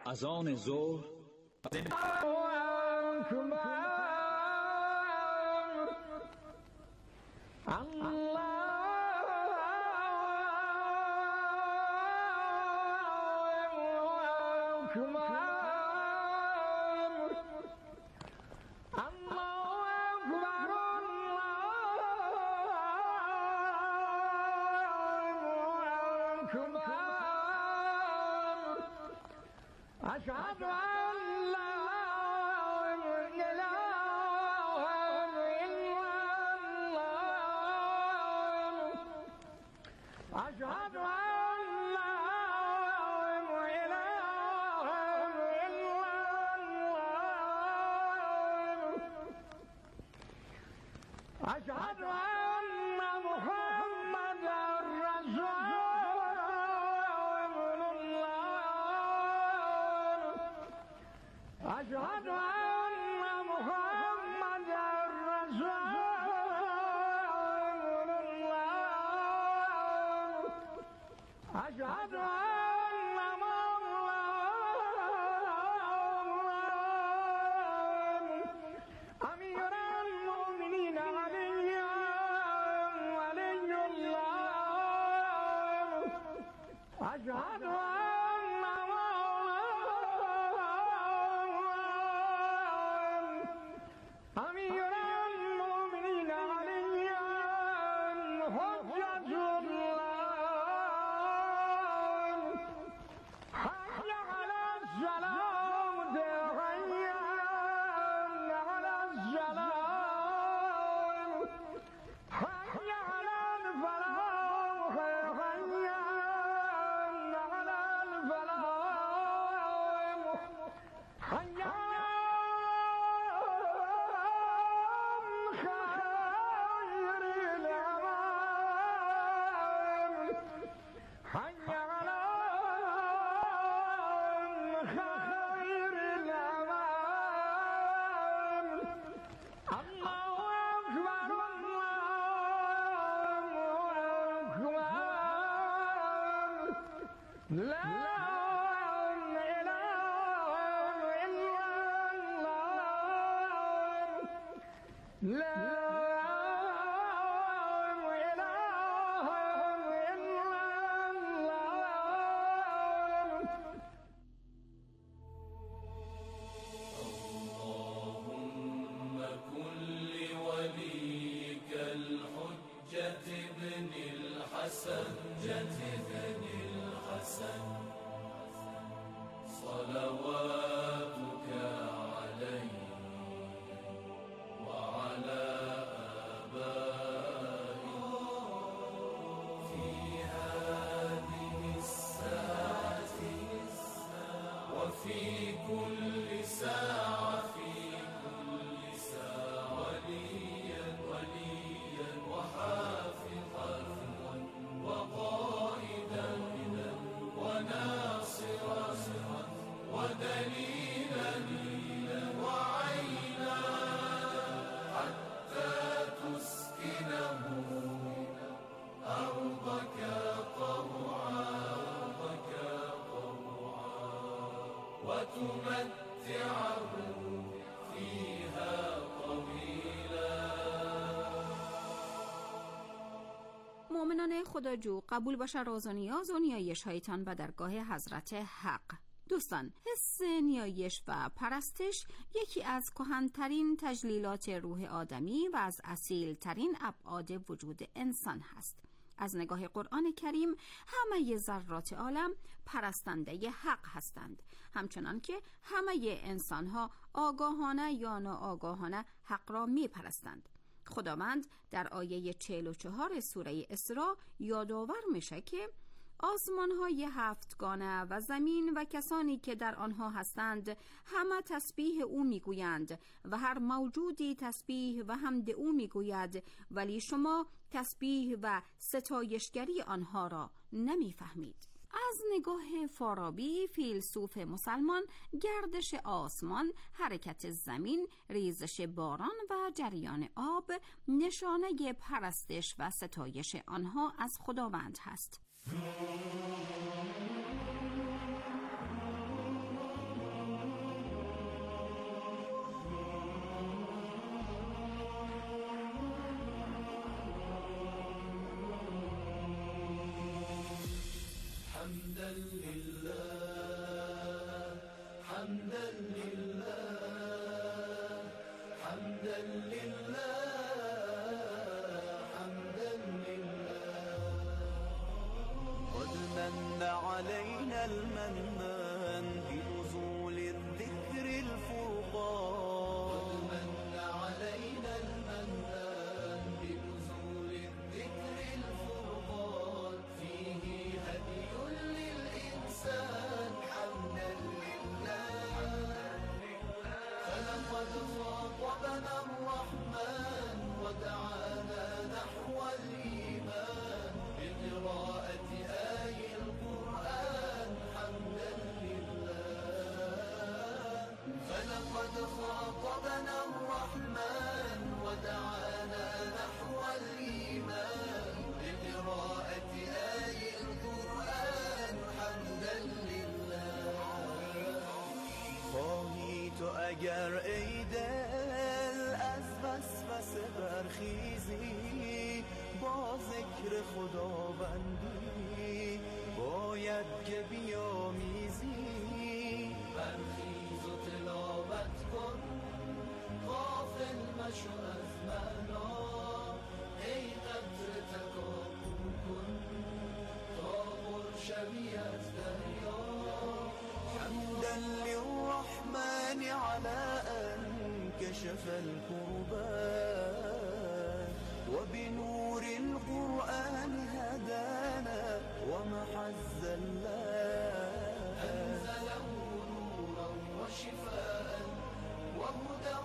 از آن ظهر أشهد أن لا إله إلا الله أشهد أن لا إله إلا الله أشهد أن محمدا رسول أشهد أن محمدا رسول الله أشهد أن أمير المؤمنين علي الله أشهد أمير المؤمنين علي حجة الله حي على السلام حي على السلام حي على الفلاح حي على الفلاح حي حي على خير الأمام الله أكبر الله أكبر لا إله إلا الله لا وليك الحجة ابن الحسن صلواتك عليه وعلى آبائه في هذه الساعة وفي كل ساعة وليا وحافظا وقائدا وناصرا ودليلا وعينا حتى تسكنه أرضك طوعا وتمتعه فيها طويلا. مؤمنان خداجو، قبول باشه راز و نیاز و نیایش هایتان به درگاه حضرت حق. دوستان، حس نیایش و پرستش یکی از کهن‌ترین تجلیلات روح آدمی و از اصیل‌ترین ابعاد وجود انسان هست. از نگاه قرآن کریم همه ذرات عالم پرستنده حق هستند، همچنان که همه انسانها آگاهانه یا ناآگاهانه حق را می پرستند. خداوند در آیه 44 سوره اسراء یادآور میشه که آسمان‌های هفتگانه و زمین و کسانی که در آنها هستند همه تسبیح او میگویند و هر موجودی تسبیح و حمد او میگوید، ولی شما تسبیح و ستایشگری آنها را نمیفهمید. از نگاه فارابی، فیلسوف مسلمان، گردش آسمان، حرکت زمین، ریزش باران و جریان آب نشانه پرستش و ستایش آنها از خداوند هست. حمدا لله حمدا لله حمدا لله قد من علينا المنان بنزول الذكر الفرقان قد من علينا المنان بنزول الذكر الفرقان فيه هدي للإنسان حمدا لله فلقد خاطبنا الرحمن ودعانا نحو الإيمان بقراءة آي القرآن حمدا لله فلقد خاطبنا الرحمن ودعانا نحو الإيمان بقراءة آي القرآن حمدا لله خواهی تو اگر ای دل از وسوسه برخیزی با ذکر خداوندی باید که بیامیزی برخیز و تلاوت کن غافل مشو از معنا ای قدر تکاپل کن تا پر شوی از دریا حمدا للرحمن على أن كشف الكربات وبنور القرآن هدانا ومحى الزلات أنزله نورا وشفاء وهدى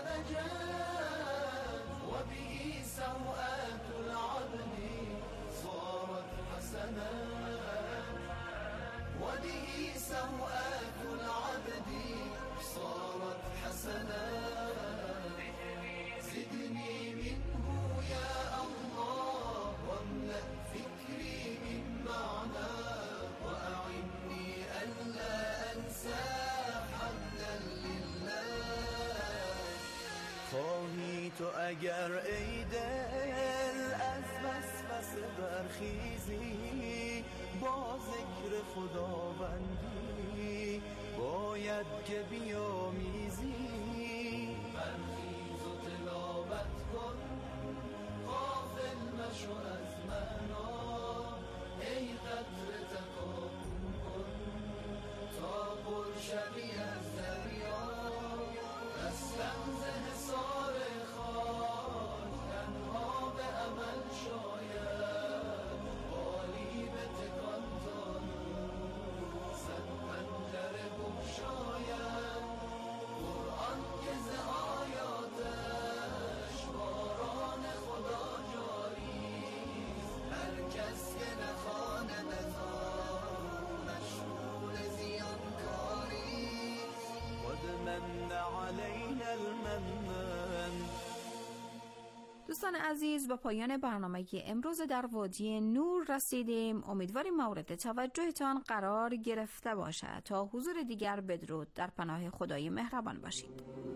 ونجاة وبه سوءات العبد صارت حسنات وبه سوءات العبد صارت حسنات زدني منه يا الله واملأ فكري من معنى وأعني ألا أنسى حمدا لله خواهی تو اگر ای دل از وسوسه برخیزی با ذکر خداوندی باید که بیامیزی برخیز و تلاوت کن غافل مشو از معنا ای قدر تکاپل کن تا پر شوی از دریا دستم ز حصار خاک تنها به عمل شاید بالی به تکان تا صد پنجره بگشاید قرآن که ز آیاتش باران خدا جاریست هر کس که نخواند از آن مشغول زیانکاریست قد من علينا المنان دوستان عزیز، به پایان برنامه امروز در وادی نور رسیدیم. امیدواریم مورد توجهتان قرار گرفته باشد. تا حضور دیگر بدرود، در پناه خدای مهربان باشید.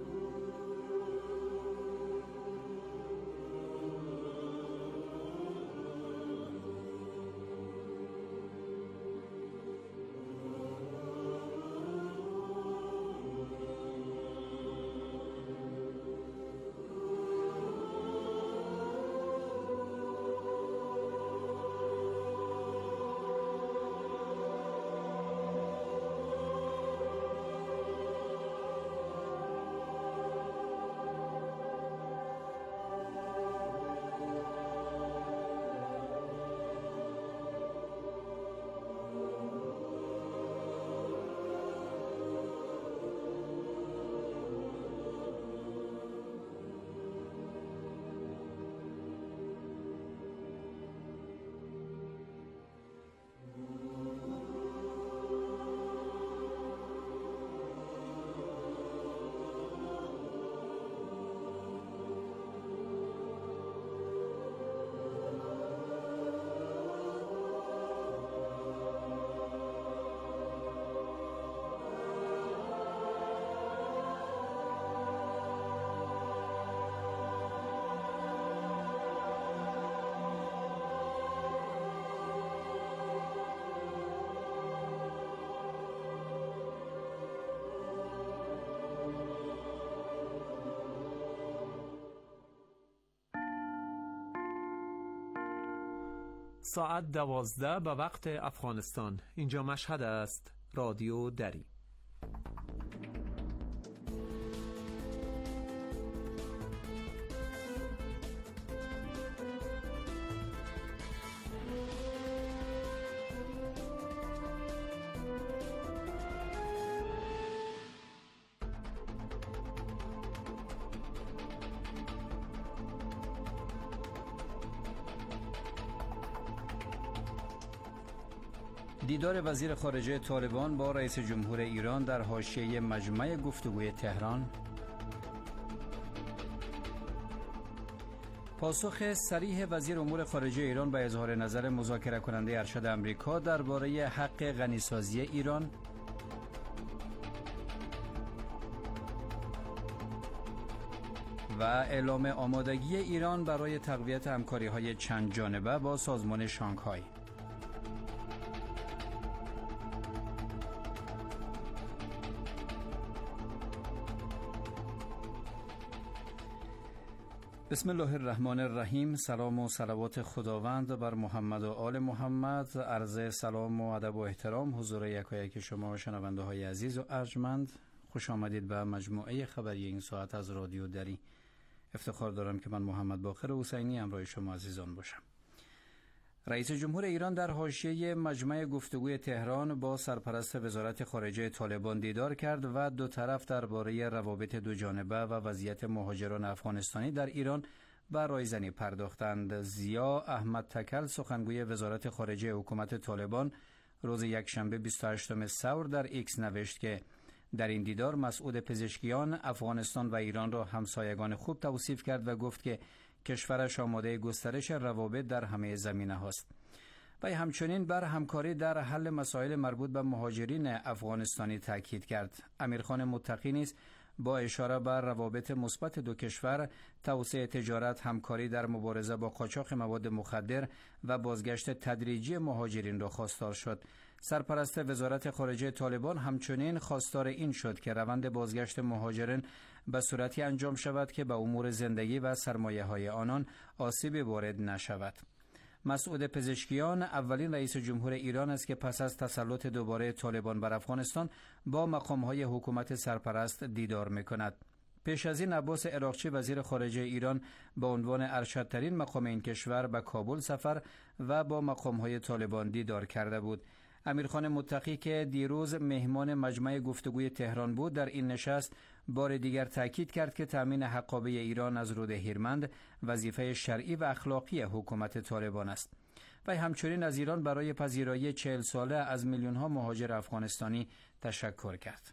ساعت 12 به وقت افغانستان. اینجا مشهد است. رادیو دری. دیدار وزیر خارجه طالبان با رئیس جمهور ایران در حاشیه مجمع گفتگوی تهران. پاسخ صریح وزیر امور خارجه ایران به اظهار نظر مذاکره کننده ارشد آمریکا درباره حق غنیسازی ایران. و اعلام آمادگی ایران برای تقویت همکاری‌های چند جانبه با سازمان شانگهای. بسم الله الرحمن الرحیم. سلام و صلوات خداوند بر محمد و آل محمد. عرض سلام و ادب و احترام حضور یکایک شما شنونده های عزیز و ارجمند. خوش آمدید به مجموعه خبری این ساعت از رادیو دری. افتخار دارم که من محمد باقر حسینی همراه شما عزیزان باشم. رئیس جمهور ایران در حاشیه مجمع گفتگوی تهران با سرپرست وزارت خارجه طالبان دیدار کرد و دو طرف درباره روابط دو جانبه و وضعیت مهاجران افغانستانی در ایران به رایزنی پرداختند. ضیا احمد تکل سخنگوی وزارت خارجه حکومت طالبان روز یکشنبه 28 ثور در ایکس نوشت که در این دیدار مسعود پزشکیان افغانستان و ایران را همسایگان خوب توصیف کرد و گفت که کشورش آماده گسترش روابط در همه زمینه هاست. و همچنین بر همکاری در حل مسائل مربوط به مهاجرین افغانستانی تاکید کرد. امیرخان متقی نیز با اشاره بر روابط مثبت دو کشور، توسعه تجارت، همکاری در مبارزه با قاچاق مواد مخدر و بازگشت تدریجی مهاجرین را خواستار شد. سرپرست وزارت خارجه طالبان همچنین خواستار این شد که روند بازگشت مهاجرین به صورتی انجام شود که به امور زندگی و سرمایه‌های آنان آسیبی وارد نشود. مسعود پزشکیان اولین رئیس جمهور ایران است که پس از تسلط دوباره طالبان بر افغانستان با مقام‌های حکومت سرپرست دیدار می‌کند. پیش از این عباس عراقچی وزیر خارجه ایران به عنوان ارشدترین مقام این کشور به کابل سفر و با مقام‌های طالبان دیدار کرده بود. امیرخان متقی که دیروز مهمان مجمع گفتگوی تهران بود در این نشست بار دیگر تاکید کرد که تامین حقابه ایران از رود هیرمند وظیفه شرعی و اخلاقی حکومت طالبان است. و همچنین از ایران برای پذیرایی 40 ساله از میلیون‌ها مهاجر افغانستانی تشکر کرد.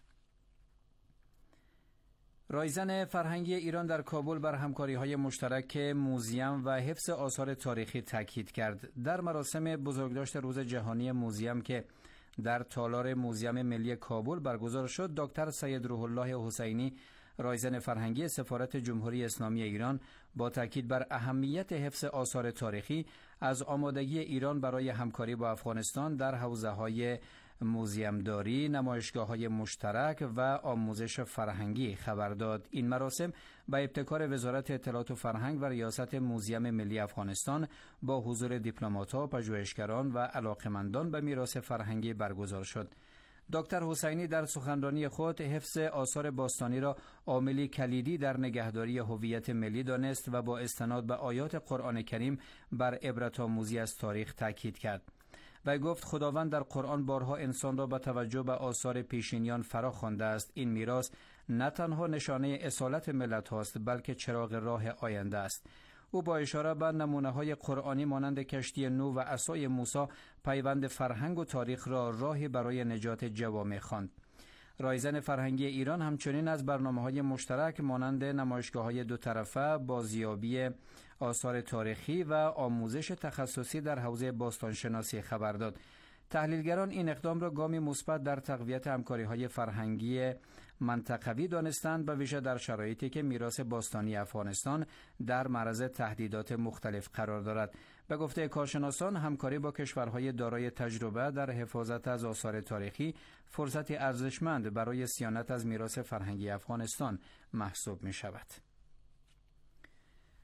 رایزن فرهنگی ایران در کابل بر همکاری‌های مشترک موزیم و حفظ آثار تاریخی تاکید کرد. در مراسم بزرگداشت روز جهانی موزیم که در تالار موزیم ملی کابل برگزار شد، دکتر سید روح الله حسینی رایزن فرهنگی سفارت جمهوری اسلامی ایران با تاکید بر اهمیت حفظ آثار تاریخی از آمادگی ایران برای همکاری با افغانستان در حوزه‌های موزیمداری، نمایشگاه‌های مشترک و آموزش فرهنگی خبر داد. این مراسم به ابتکار وزارت اطلاعات و فرهنگ و ریاست موزیم ملی افغانستان با حضور دیپلمات‌ها، پژوهشگران و علاقه‌مندان به میراث فرهنگی برگزار شد. دکتر حسینی در سخنرانی خود حفظ آثار باستانی را عاملی کلیدی در نگهداری هویت ملی دانست و با استناد به آیات قرآن کریم بر عبرت‌آموزی از تاریخ تاکید کرد. و گفت خداوند در قرآن بارها انسان را با توجه به آثار پیشینیان فرا خوانده است. این میراث نه تنها نشانه اصالت ملت هاست بلکه چراغ راه آینده است. او با اشاره به نمونه‌های قرآنی مانند کشتی نوح و عصای موسی پیوند فرهنگ و تاریخ را راهی برای نجات جوامع خواند. رایزن فرهنگی ایران همچنین از برنامه‌های مشترک مانند نمایشگاه‌های دو طرفه، بازیابی آثار تاریخی و آموزش تخصصی در حوزه باستانشناسی خبر داد. تحلیلگران این اقدام را گامی مثبت در تقویت همکاری‌های فرهنگی منطقوی دانستند، به ویژه در شرایطی که میراث باستانی افغانستان در معرض تهدیدات مختلف قرار دارد. به گفته کارشناسان، همکاری با کشورهای دارای تجربه در حفاظت از آثار تاریخی فرصتی ارزشمند برای صیانت از میراث فرهنگی افغانستان محسوب می شود.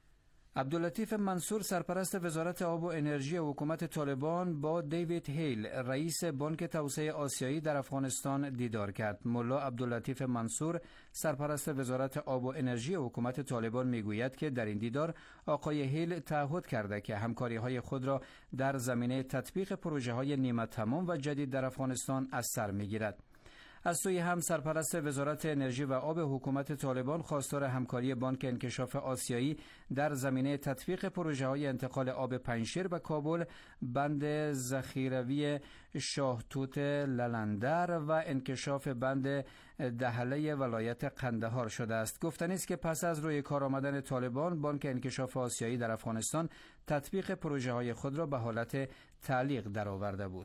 عبداللطیف منصور سرپرست وزارت آب و انرژی حکومت طالبان با دیوید هیل رئیس بانک توسعه آسیایی در افغانستان دیدار کرد. ملا عبداللطیف منصور سرپرست وزارت آب و انرژی حکومت طالبان میگوید که در این دیدار آقای هیل تعهد کرده که همکاری‌های خود را در زمینه تطبیق پروژه‌های نیمه تمام و جدید در افغانستان از سر میگیرد. از سوی هم سرپرست وزارت انرژی و آب حکومت طالبان خواستار همکاری بانک انکشاف آسیایی در زمینه تطبیق پروژه‌های انتقال آب پنجشیر به کابل، بند ذخیروی شاهتوت للندر و انکشاف بند دهله ولایت قندهار شده است. گفتنی است که پس از روی کار آمدن طالبان، بانک انکشاف آسیایی در افغانستان تطبیق پروژه‌های خود را به حالت تعلیق درآورده بود.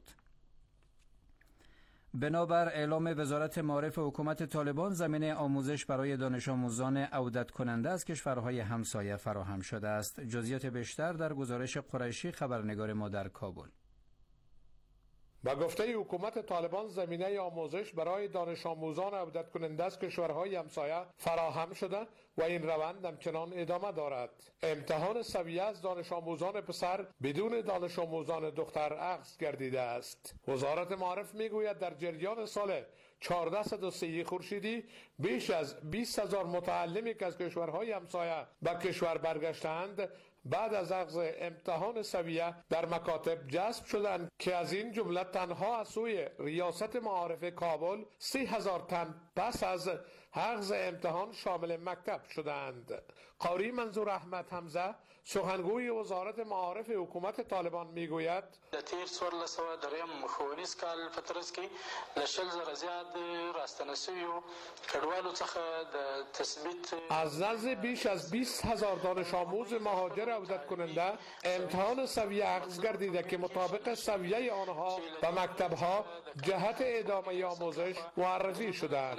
بنابر اعلام وزارت معارف حکومت طالبان، زمینه آموزش برای دانش آموزان عودت کننده از کشورهای همسایه فراهم شده است. جزئیات بیشتر در گزارش قریشی، خبرنگار ما در کابل. با گفته حکومت طالبان، زمینه آموزش برای دانش آموزان عودت کننده از کشورهای همسایه فراهم شده و این روند همچنان ادامه دارد. امتحان سویه از دانش آموزان پسر بدون دانش آموزان دختر اخذ گردیده است. وزارت معارف میگوید در جریان سال 1403 خورشیدی بیش از 20,000 متعلمی که از کشورهای همسایه به کشور برگشتند بعد از اخذ امتحان سویه در مکاتب جذب شدند که از این جمله تنها از سوی ریاست معارف کابل 30,000 تن پس از اخذ امتحان شامل مکتب شدند. قاری منظور احمد حمزه سخنگوی وزارت معارف حکومت طالبان میگوید د تیر 1400 دریم ښوونیز کال په ترڅ کې له 10,000 زیات راستنه شویو کډوالو څخه د تثبیت از نزد بیش از 20,000 دانش آموز مهاجر عودت کننده امتحان سویه اخذ گردیده که مطابق سویه آنها به مکتبها جهت ادامه آموزش معرفی شدند.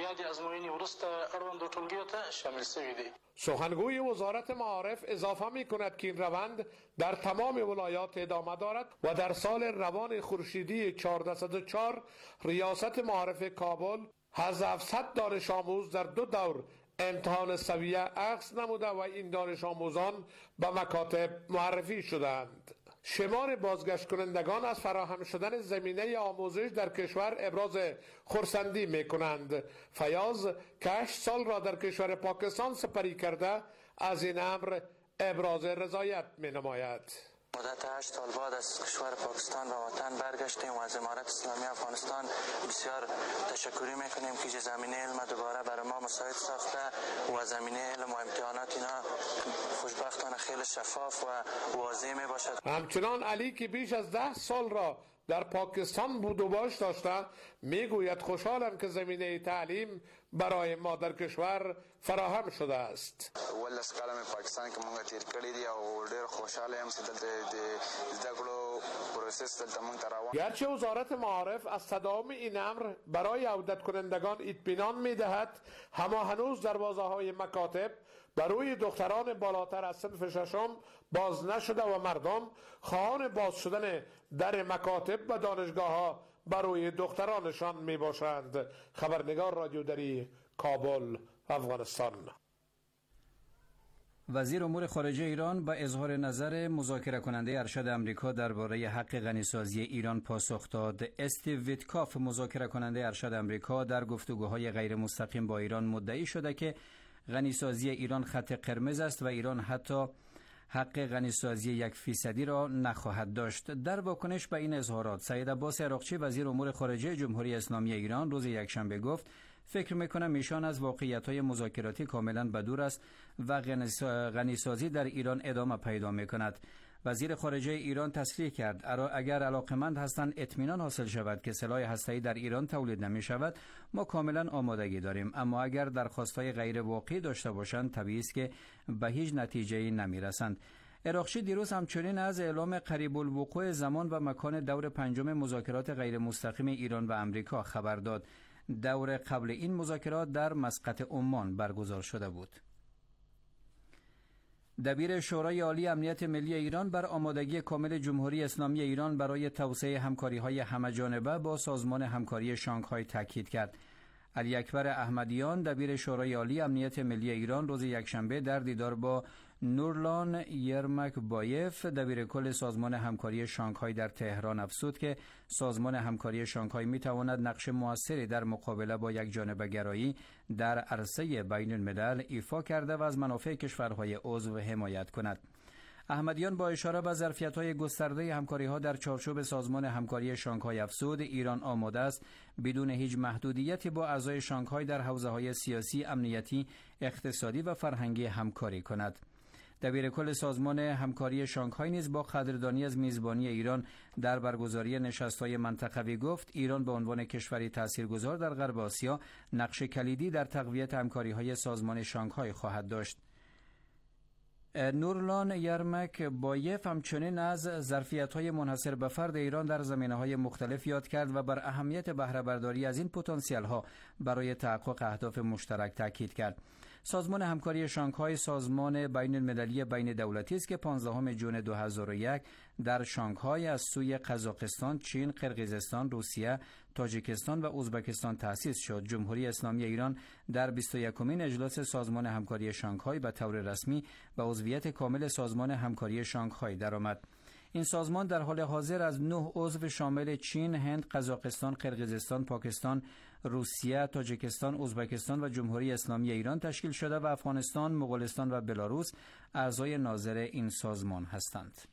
سخنگوی وزارت معارف اضافه می کند که این روند در تمام ولایات ادامه دارد و در سال روان خورشیدی 1404 ریاست معارف کابل از 700 دانش آموز در 2 دور امتحان سویه اخذ نموده و این دانش آموزان به مکاتب معرفی شدند. شمار بازگشت کنندگان از فراهم شدن زمینه آموزش در کشور ابراز خرسندی می کنند. فیاض که 8 سال را در کشور پاکستان سپری کرده از این امر ابراز رضایت می نماید. مدت 8 سال بعد از کشور پاکستان به وطن برگشتیم و از امارت اسلامی افغانستان بسیار تشکری میکنیم که زمینه علم دوباره برای ما مساعد ساخته و زمینه علم و امتحانات اینا خوشبختانه خیلی شفاف و واضح می باشد. همچنان علی که بیش از 10 سال را در پاکستان بود و باش داشته میگوید خوشحالم که زمینه تعلیم برای ما در کشور فراهم شده است. ولس کلمه پاکستان که مونږ تیر کړی دی او ډېر خوشاله یم چې دلته د زده کړو پروسس دلته مونږ ته روان. گرچه وزارت معارف از تداوم این امر برای عودت کنندگان اطمینان میدهد، اما هنوز دروازه‌های مکاتب برای دختران بالاتر از صنف ششم باز نشده و مردم خواهان باز شدن در مکاتب و دانشگاه‌ها برای دخترانشان می باشند. خبرنگار رادیو دری، کابل، افغانستان. وزیر امور خارجه ایران با اظهار نظر مذاکره کننده ارشد آمریکا درباره حق غنیسازی ایران پاسخ داد. استیو ویتکاف مذاکره کننده ارشد آمریکا در گفتگوهای غیر مستقیم با ایران مدعی شده که غنیسازی ایران خط قرمز است و ایران حتی حق غنیسازی 1% را نخواهد داشت. در واکنش به این اظهارات، سید عباس عراقچی وزیر امور خارجه جمهوری اسلامی ایران روز یکشنبه گفت فکر میکنم ایشان از واقعیت‌های مذاکراتی کاملا بدور است و غنیسازی در ایران ادامه پیدا میکند. وزیر خارجه ایران تصریح کرد اگر علاقمند هستند اطمینان حاصل شود که سلاح هسته‌ای در ایران تولید نمی شود، ما کاملا آمادگی داریم، اما اگر درخواست‌های غیر واقعی داشته باشند طبیعی است که به هیچ نتیجه‌ای نمی‌رسند. عراقچی دیروز همچنین از اعلام قریب الوقوع زمان و مکان دور 5 مذاکرات غیر مستقیم ایران و آمریکا خبر داد. دور قبل این مذاکرات در مسقط عمان برگزار شده بود. دبیر شورای عالی امنیت ملی ایران بر آمادگی کامل جمهوری اسلامی ایران برای توسعه همکاری‌های همه‌جانبه با سازمان همکاری شانگهای تاکید کرد. علی اکبر احمدیان دبیر شورای عالی امنیت ملی ایران روز یکشنبه در دیدار با نورلان یرمکبایف دبیرکل سازمان همکاری شانگهای در تهران افزود که سازمان همکاری شانگهای میتواند نقش موثری در مقابله با یکجانبه‌گرایی در عرصه بین الملل ایفا کرده و از منافع کشورهای عضو حمایت کند. احمدیان با اشاره به ظرفیت‌های گسترده همکاری‌ها در چارچوب سازمان همکاری شانگهای افزود ایران آماده است بدون هیچ محدودیتی با اعضای شانگهای در حوزه‌های سیاسی، امنیتی، اقتصادی و فرهنگی همکاری کند. دبیرکل سازمان همکاری شانگهای نیز با قدردانی از میزبانی ایران در برگزاری نشست‌های منطقوی گفت ایران به عنوان کشوری تاثیرگذار در غرب آسیا نقش کلیدی در تقویت همکاری‌های سازمان شانگهای خواهد داشت. نورلان یرمکبایف همچنین از ظرفیت‌های منحصر به فرد ایران در زمینه‌های مختلف یاد کرد و بر اهمیت بهره برداری از این پتانسیل‌ها برای تحقق اهداف مشترک تاکید کرد. سازمان همکاری شانگهای سازمان بین المللی بین دولتی است که 15 ژوئن 2001 در شانگهای از سوی قزاقستان، چین، قرقیزستان، روسیه، تاجیکستان و ازبکستان تأسیس شد. جمهوری اسلامی ایران در 21مین اجلاس سازمان همکاری شانگهای به طور رسمی به عضویت کامل سازمان همکاری شانگهای درآمد. این سازمان در حال حاضر از 9 عضو شامل چین، هند، قزاقستان، قرقیزستان، پاکستان، روسیه، تاجیکستان، ازبکستان و جمهوری اسلامی ایران تشکیل شده و افغانستان، مغولستان و بلاروس اعضای ناظر این سازمان هستند.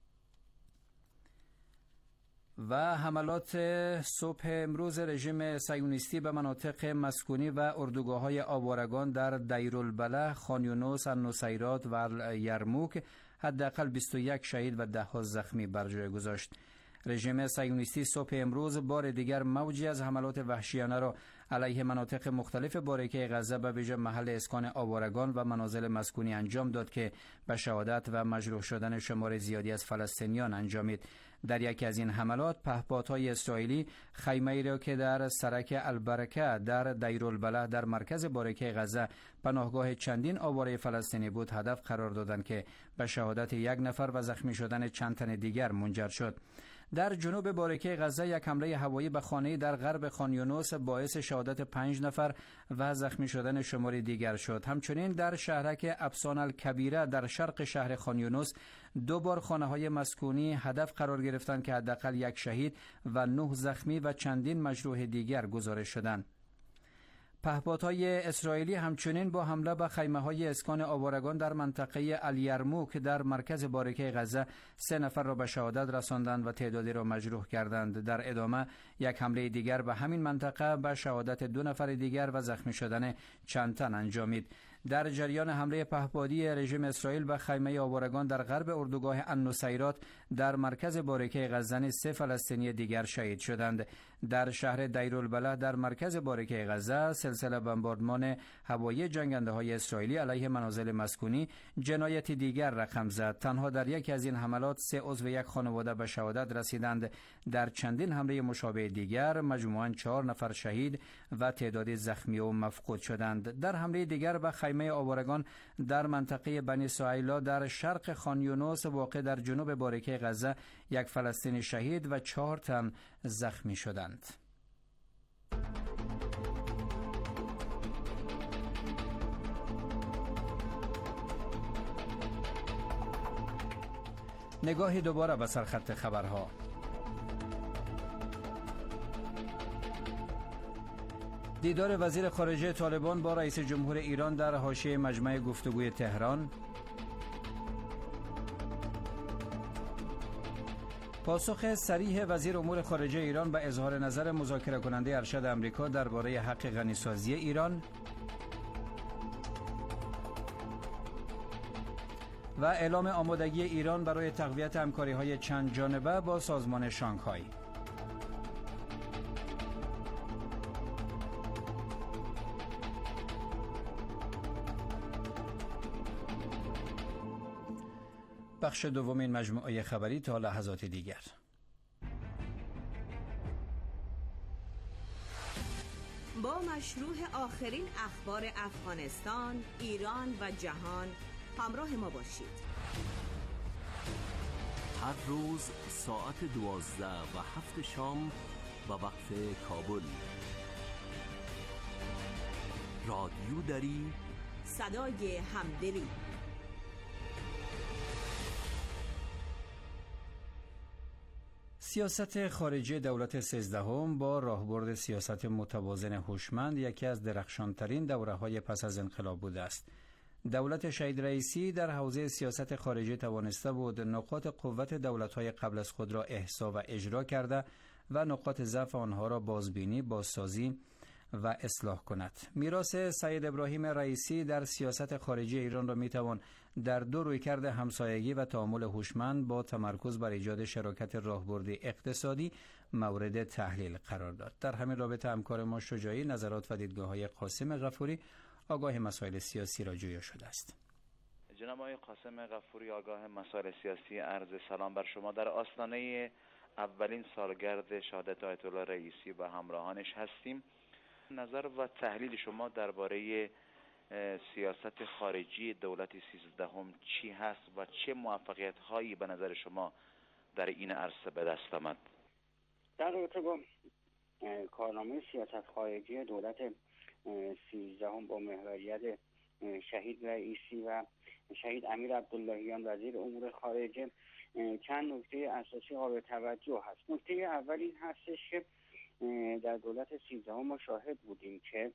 و حملات صبح امروز رژیم صهیونیستی به مناطق مسکونی و اردوگاه‌های آوارگان در دیرالبلح، خان یونس، النصیرات و یرموک حداقل 21 شهید و 10 زخمی بر جای گذاشت. رژیم صهیونیستی صبح امروز بار دیگر موجی از حملات وحشیانه را علیه مناطق مختلف باریکه غزه به ویژه محل اسکان آوارگان و منازل مسکونی انجام داد که به شهادت و مجروح شدن شمار زیادی از فلسطینیان انجامید. در یکی از این حملات پهپادهای اسرائیلی خیمه‌ای را که در سرک البرکه در دیرالبلح در مرکز باریکه غزه پناهگاه چندین آواره فلسطینی بود هدف قرار دادند که به شهادت 1 نفر و زخمی شدن چند تن دیگر منجر شد. در جنوب باریکه غزه یک حمله هوایی به خانه‌ای در غرب خان یونس باعث شهادت 5 نفر و زخمی شدن شماری دیگر شد. همچنین در شهرک افسان الکبیره در شرق شهر خان یونس 2 بار خانه‌های مسکونی هدف قرار گرفتند که حداقل 1 شهید و 9 زخمی و چندین مجروح دیگر گزارش شدند. پهپادهای اسرائیلی همچنین با حمله به خیمه‌های اسکان آوارگان در منطقه الیرموک در مرکز باریکه غزه 3 نفر را به شهادت رساندند و تعدادی را مجروح کردند. در ادامه یک حمله دیگر به همین منطقه به شهادت 2 نفر دیگر و زخمی شدن چند تن انجامید. در جریان حمله پهپادی رژیم اسرائیل به خیمه آوارگان در غرب اردوگاه النصیرات در مرکز باریکه غزه 3 فلسطینی دیگر شهید شدند. در شهر دیرالبلح در مرکز باریکه غزه سلسله بمباردمان هوایی جنگنده‌های اسرائیلی علیه منازل مسکونی جنایتی دیگر رقم زد. تنها در یکی از این حملات 3 عضو یک خانواده به شهادت رسیدند. در چندین حمله مشابه دیگر مجموعاً 4 نفر شهید و تعدادی زخمی و مفقود شدند. در حمله دیگر به خیمه آوارگان در منطقه بنی سویلا در شرق خان یونس واقع در جنوب باریکه غزه 1 فلسطینی شهید و 4 تن زخمی شدند. نگاهی دوباره به سرخط خبرها. دیدار وزیر خارجه طالبان با رئیس جمهور ایران در حاشیه مجمع گفتگوی تهران. پاسخ صریح وزیر امور خارجه ایران به اظهار نظر مذاکره کننده ارشد آمریکا درباره حق غنیسازی ایران. و اعلام آمادگی ایران برای تقویت همکاری‌های چند جانبه با سازمان شانگهای. بخش دومین مجموعه خبری تا لحظات دیگر. با مشروع آخرین اخبار افغانستان، ایران و جهان همراه ما باشید. هر روز ساعت 12 و 7 شام به وقت کابل. رادیو دری، صدای همدلی. سیاست خارجی دولت 13 با راهبرد سیاست متوازن هوشمند یکی از درخشانترین دوره‌های پس از انقلاب بوده است. دولت شهید رئیسی در حوزه سیاست خارجی توانسته بود نقاط قوت دولت‌های قبل از خود را احصا و اجرا کرده و نقاط ضعف آنها را بازبینی، بازسازی و اصلاح کند. میراث سید ابراهیم رئیسی در سیاست خارجی ایران را میتوان در دو رویکرد همسایگی و تعامل هوشمند با تمرکز بر ایجاد شراکت راهبردی اقتصادی مورد تحلیل قرار داد. در همین رابطه همکار ما شجاعی نظرات و دیدگاه‌های قاسم غفوری آگاه مسائل سیاسی را جویا شده است. جناب آقای قاسم غفوری آگاه مسائل سیاسی، عرض سلام بر شما. در آستانه اولین سالگرد شهادت آیت الله رئیسی و همراهانش هستیم. نظر و تحلیل شما درباره سیاست خارجی دولت 13 چی هست و چه موفقیت هایی به نظر شما در این عرصه به دست آمد؟ در رابطه با کارنامه سیاست خارجی دولت 13 با محوریت شهید رئیسی و شهید امیر عبداللهیان وزیر امور خارجه چند نکته اساسی قابل توجه هست. نکته اول این هستش که در دولت 13 ما شاهد بودیم که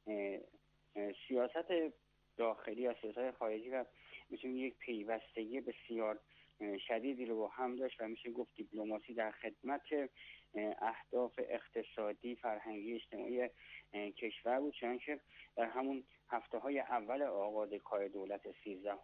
سیاست داخلی یا سیاست خارجی و میشه یک پیوستگی بسیار شدیدی رو با هم داشت و میشه گفت دیپلماسی در خدمت اهداف اقتصادی، فرهنگی، اجتماعی کشور بود، چنانکه در همون هفته‌های اول آغاز کار دولت 13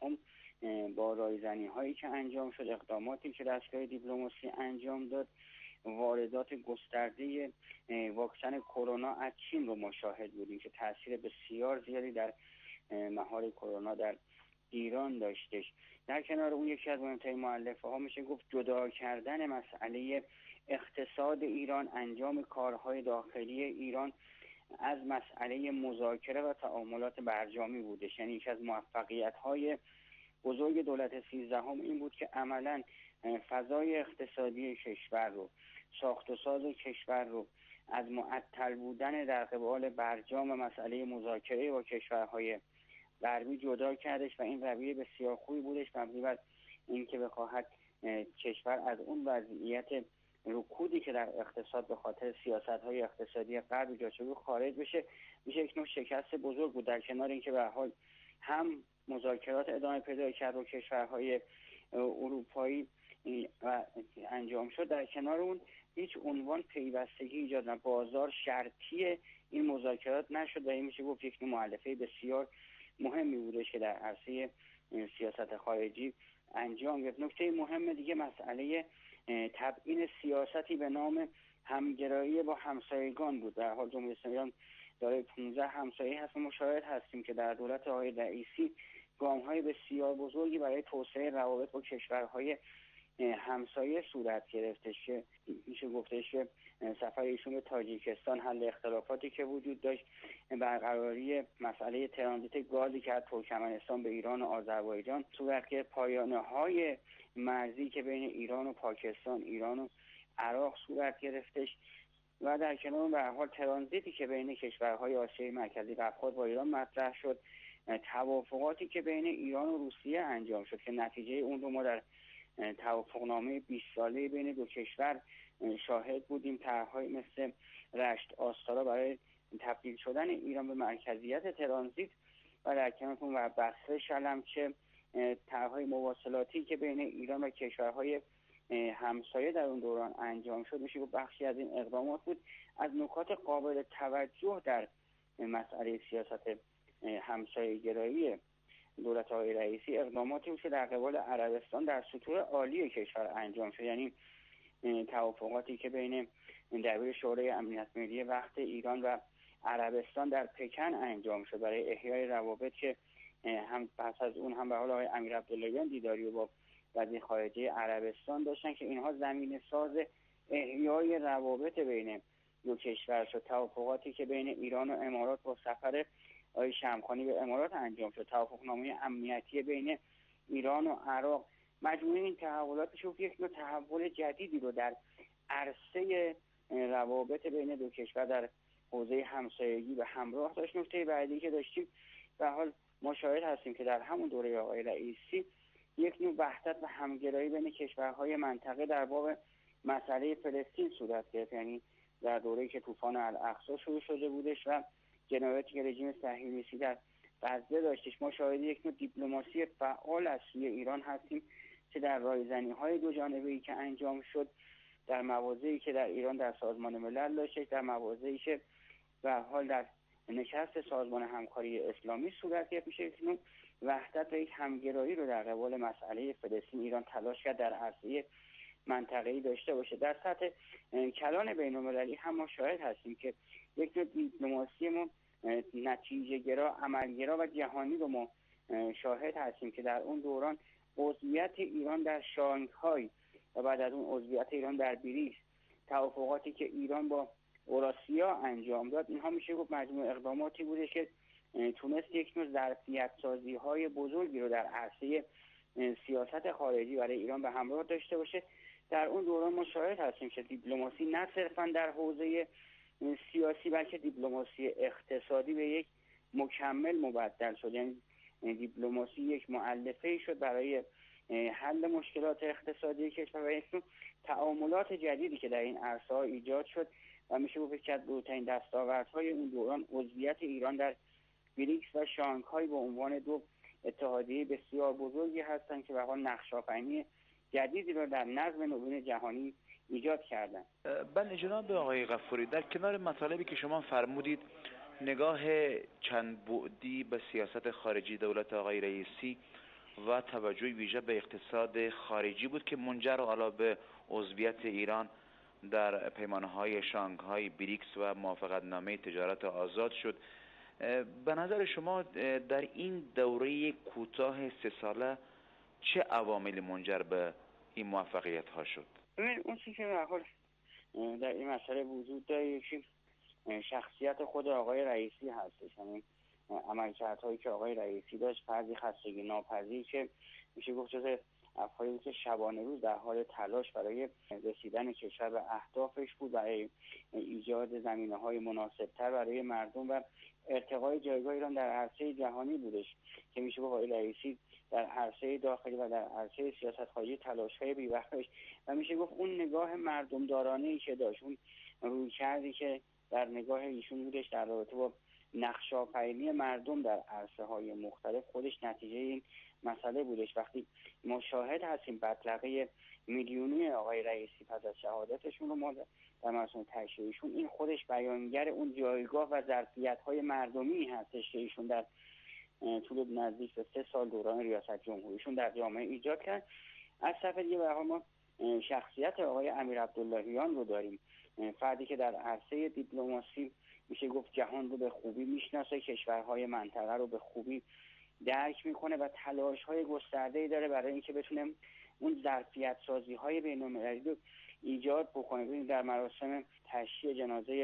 با رایزنی هایی که انجام شد، اقداماتی که دستگاه دیپلماسی انجام داد، واردات گسترده واکسن کرونا از چین رو مشاهد بودیم که تاثیر بسیار زیادی در مهار کرونا در ایران داشتش. در کنار اون یکی از مهمترین مؤلفه ها میشه گفت جدا کردن مسئله اقتصاد ایران، انجام کارهای داخلی ایران از مسئله مذاکره و تعاملات برجامی بودش. یعنی یکی از موفقیت های بزرگ دولت 13 این بود که عملاً فضای اقتصادی کشور رو، ساخت و ساز کشور رو از معطل بودن در قبال برجام مسئله مذاکره با کشورهای غربی جدا کردش و این رویه بسیار خوبی بودش، مبنی بر اینکه بخواهد کشور از اون وضعیت رکودی که در اقتصاد به خاطر سیاست‌های اقتصادی غرب ایجاد شده خارج بشه. میشه یک نوع شکست بزرگ بود. در کنار اینکه به هر حال هم مذاکرات ادامه پیدا کرد و کشورهای اروپایی و انجام شد، در کنار اون هیچ عنوان پیوستگی ایجاد نه، بازار شرطی این مذاکرات نشد و این میشه گفت یک مؤلفه بسیار مهمی بودش که در عرصه سیاست خارجی انجام گرفت. نکته مهم دیگه مسئله تبیین سیاستی به نام همگرایی با همسایگان بود. در حال جمهوری اسلامی ایران دارای 15 همسایه هست و مشاهد هستیم که در دولت آقای رئیسی گام‌های بسیار بزرگی برای توسعه روابط با کشورهای همسایه صورت گرفتش که میشه گفتش که سفر ایشون به تاجیکستان حل اختلافاتی که وجود داشت، برقراری مسئله ترانزیت گازی که از ترکمنستان به ایران و آذربایجان صورت گرفت، پایانه‌های مرزی که بین ایران و پاکستان، ایران و عراق صورت گرفتش و در کنار به هر حال ترانزیتی که بین کشورهای آسیای مرکزی قفقاز با ایران مطرح شد، توافقاتی که بین ایران و روسیه انجام شد که نتیجه اون رو ما در توافقنامه 20 ساله بین دو کشور شاهد بودیم. طرح‌های مثل رشت آستارا برای تبدیل شدن ایران به مرکزیت ترانزیت و در کنار اون و بصره شلمچه، طرح‌های مواصلاتی که بین ایران و کشورهای همسایه در اون دوران انجام شد، میشه گفت بخشی از این اقدامات بود. از نکات قابل توجه در مسئله سیاست همسایه گرایی دولت آقای رئیسی اقداماتی بود که در قبال عربستان در سطوح عالی کشور انجام شد. یعنی توافقاتی که بین دبیر شورای امنیت ملی وقت ایران و عربستان در پکن انجام شد برای احیای روابط که هم پس از اون هم به حال آقای امیر عبداللهیان دیداری و با وزیر خارجه عربستان داشتن که اینها زمینه ساز احیای روابط بین دو کشور شد. توافقاتی که بین ایران و امارات با سفر آقای شمخانی به امارات انجام شد، توافقنامه امنیتی بین ایران و عراق، مجموعه این تحولات شد یک نوع تحول جدیدی رو در عرصه روابط بین دو کشور در حوزه همسایگی و همراه داشت. نکته بعدی که داشتیم به حال ما شاهد هستیم که در همون دوره آقای رئیسی یک نوع وحدت و همگرایی بین کشورهای منطقه در باب مسئله فلسطین صورت گرفت، یعنی در دوره‌ای که طوفان الاقصی شروع شده بودش و جنایاتی که رژیم صهیونیستی در غزه داشتش. ما شاهد یک نوع دیپلماسی فعال از سوی ایران هستیم، چه در رایزنی‌های دو جانبه‌ای که انجام شد، در مواضعی که در ایران در سازمان ملل داشته، در مواضعی که به هر حال در نشست سازمان همکاری اسلامی صورت گرفت. میشه یک نوع وحدت و یک همگرایی رو در قبال مسئله فلسطین ایران تلاش کرد در عرصه منطقه‌ای داشته باشه. در سطح کلان بین‌المللی هم ما شاهد هستیم که یک نوع دیپلماسی ما نتیجه گرا، عملگرا و جهانی رو ما شاهد هستیم که در اون دوران عضویت ایران در شانگهای و بعد از اون عضویت ایران در بریکس، توافقاتی که ایران با اوراسیا انجام داد، اینها میشه گفت مجموع اقداماتی بوده که تونست یک نوع ظرفیت سازی های بزرگی رو در عرصه سیاست خارجی برای ایران به همراه داشته باشه. در اون دوران ما شاهد هستیم که دیپلماسی نه صرفا در حوزه سیاسی بلکه دیپلماسی اقتصادی به یک مکمل مبدل شد، یعنی دیپلماسی یک مؤلفه شد برای حل مشکلات اقتصادی کشور و یک تعاملات جدیدی که در این عرصه ها ایجاد شد و میشه گفت که بزرگترین دستاوردهای اون دوران عضویت ایران در بریکس و شانگهای به عنوان دو اتحادیه بسیار بزرگی هستند که به حال نقش‌آفرینی جدیدی رو در نظم نوین جهانی ایجاد کردند. بله جناب آقای غفوری، در کنار مطالبی که شما فرمودید نگاه چند بعدی به سیاست خارجی دولت آقای رئیسی و توجه ویژه به اقتصاد خارجی بود که منجر حالا به عضویت ایران در پیمانه‌های شانگهای، بریکس و موافقتنامه تجارت آزاد شد. به نظر شما در این دوره کوتاه 3 ساله چه عواملی منجر به این موفقیت ها شد؟ اون چیزی که به حال در این مسئله وجود داره یکی شخصیت خود آقای رئیسی هستش، یعنی عملکردهایی که آقای رئیسی داشت، فردی خستگی ناپذیر که میشه گفت جز افرادی که شبانه روز در حال تلاش برای رسیدن کشور به اهدافش بود، برای ایجاد زمینه‌های مناسب‌تر برای مردم و ارتقای جایگاه ایران در عرصه جهانی بودش که میشه گفت آقای رئیسی در عرصه داخلی و در عرصه سیاست خارجی تلاش‌های بی‌وقفش و میشه گفت اون نگاه مردم دارانه‌ای که داشت، اون رویکردی که در نگاه ایشون بودش در رابطه با نقش‌آفرینی مردم در عرصه‌های مختلف خودش نتیجه این مسئله بودش. وقتی ما شاهد هستیم بطلقه میلیونی آقای رئیسی پس از شهادتشون رو ما در مراسم تشییعشون، این خودش بیانگر اون جایگاه و ظرفیت‌های مردمی هستش که ایشون در طول نزدیک به 3 سال دوران ریاست جمهوریشون در جامعه ایجاد کرد. از طرف دیگه به حال ما شخصیت آقای امیرعبداللهیان رو داریم، فردی که در عرصه دیپلماسی میشه گفت جهان رو به خوبی میشناسه، کشورهای منطقه رو به خوبی درک میکنه و تلاش‌های گسترده‌ای داره برای اینکه بتونه اون ظرفیت سازی‌های بین‌المللی رو ایجاد بکنه. ببینید در مراسم تشییع جنازه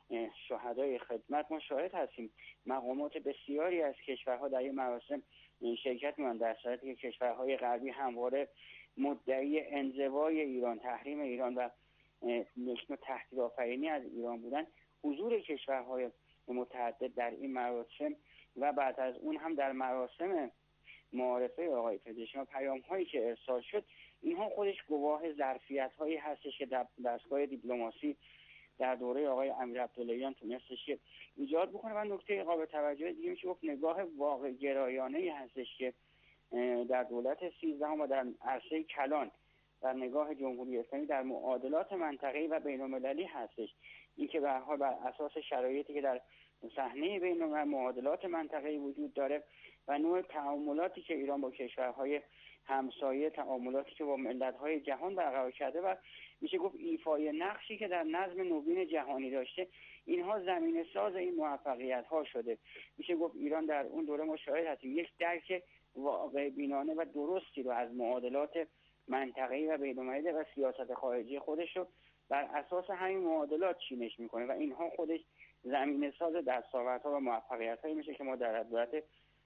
شهدای خدمت ما شاهد هستیم مقامات بسیاری از کشورها در این مراسم شرکت می‌کنند، در صورتی که کشورهای غربی همواره مدعی انزوای ایران، تحریم ایران و نوع تهدیدآفرینی از ایران بودن. حضور کشورهای متعدد در این مراسم و بعد از اون هم در مراسم معارفه آقای پزشکیان پیام‌هایی که ارسال شد، اینها خودش گواه ظرفیت‌هایی هستش که در دستگاه دیپلماسی در دوره آقای امیرعبداللهیان تونستش که ایجاد بکنه. و نکته قابل توجه دیگه میشه گفت نگاه واقع گرایانه‌ای هستش که در دولت 13 و در عرصه کلان در نگاه جمهوری اسلامی در معادلات منطقه‌ای و بین‌المللی هستش. این که به هر حال بر اساس شرایطی که در صحنه بین‌المللی معادلات منطقه‌ای وجود داره و نوع تعاملاتی که ایران با کشورهای همسایه، تعاملاتی که با ملت‌های جهان برقرار کرده و میشه گفت ایفای نقشی که در نظم نوین جهانی داشته، اینها زمینه ساز این موفقیت‌ها شده. میشه گفت ایران در اون دوره ما شاهد هستیم یک درک واقع بینانه و درستی رو از معادلات منطقه‌ای و بین‌المللی و سیاست خارجی خودش رو بر اساس همین معادلات چینش میکنه و اینها خودش زمینه ساز دستاوردها و موفقیت‌هایی میشه که ما در دولت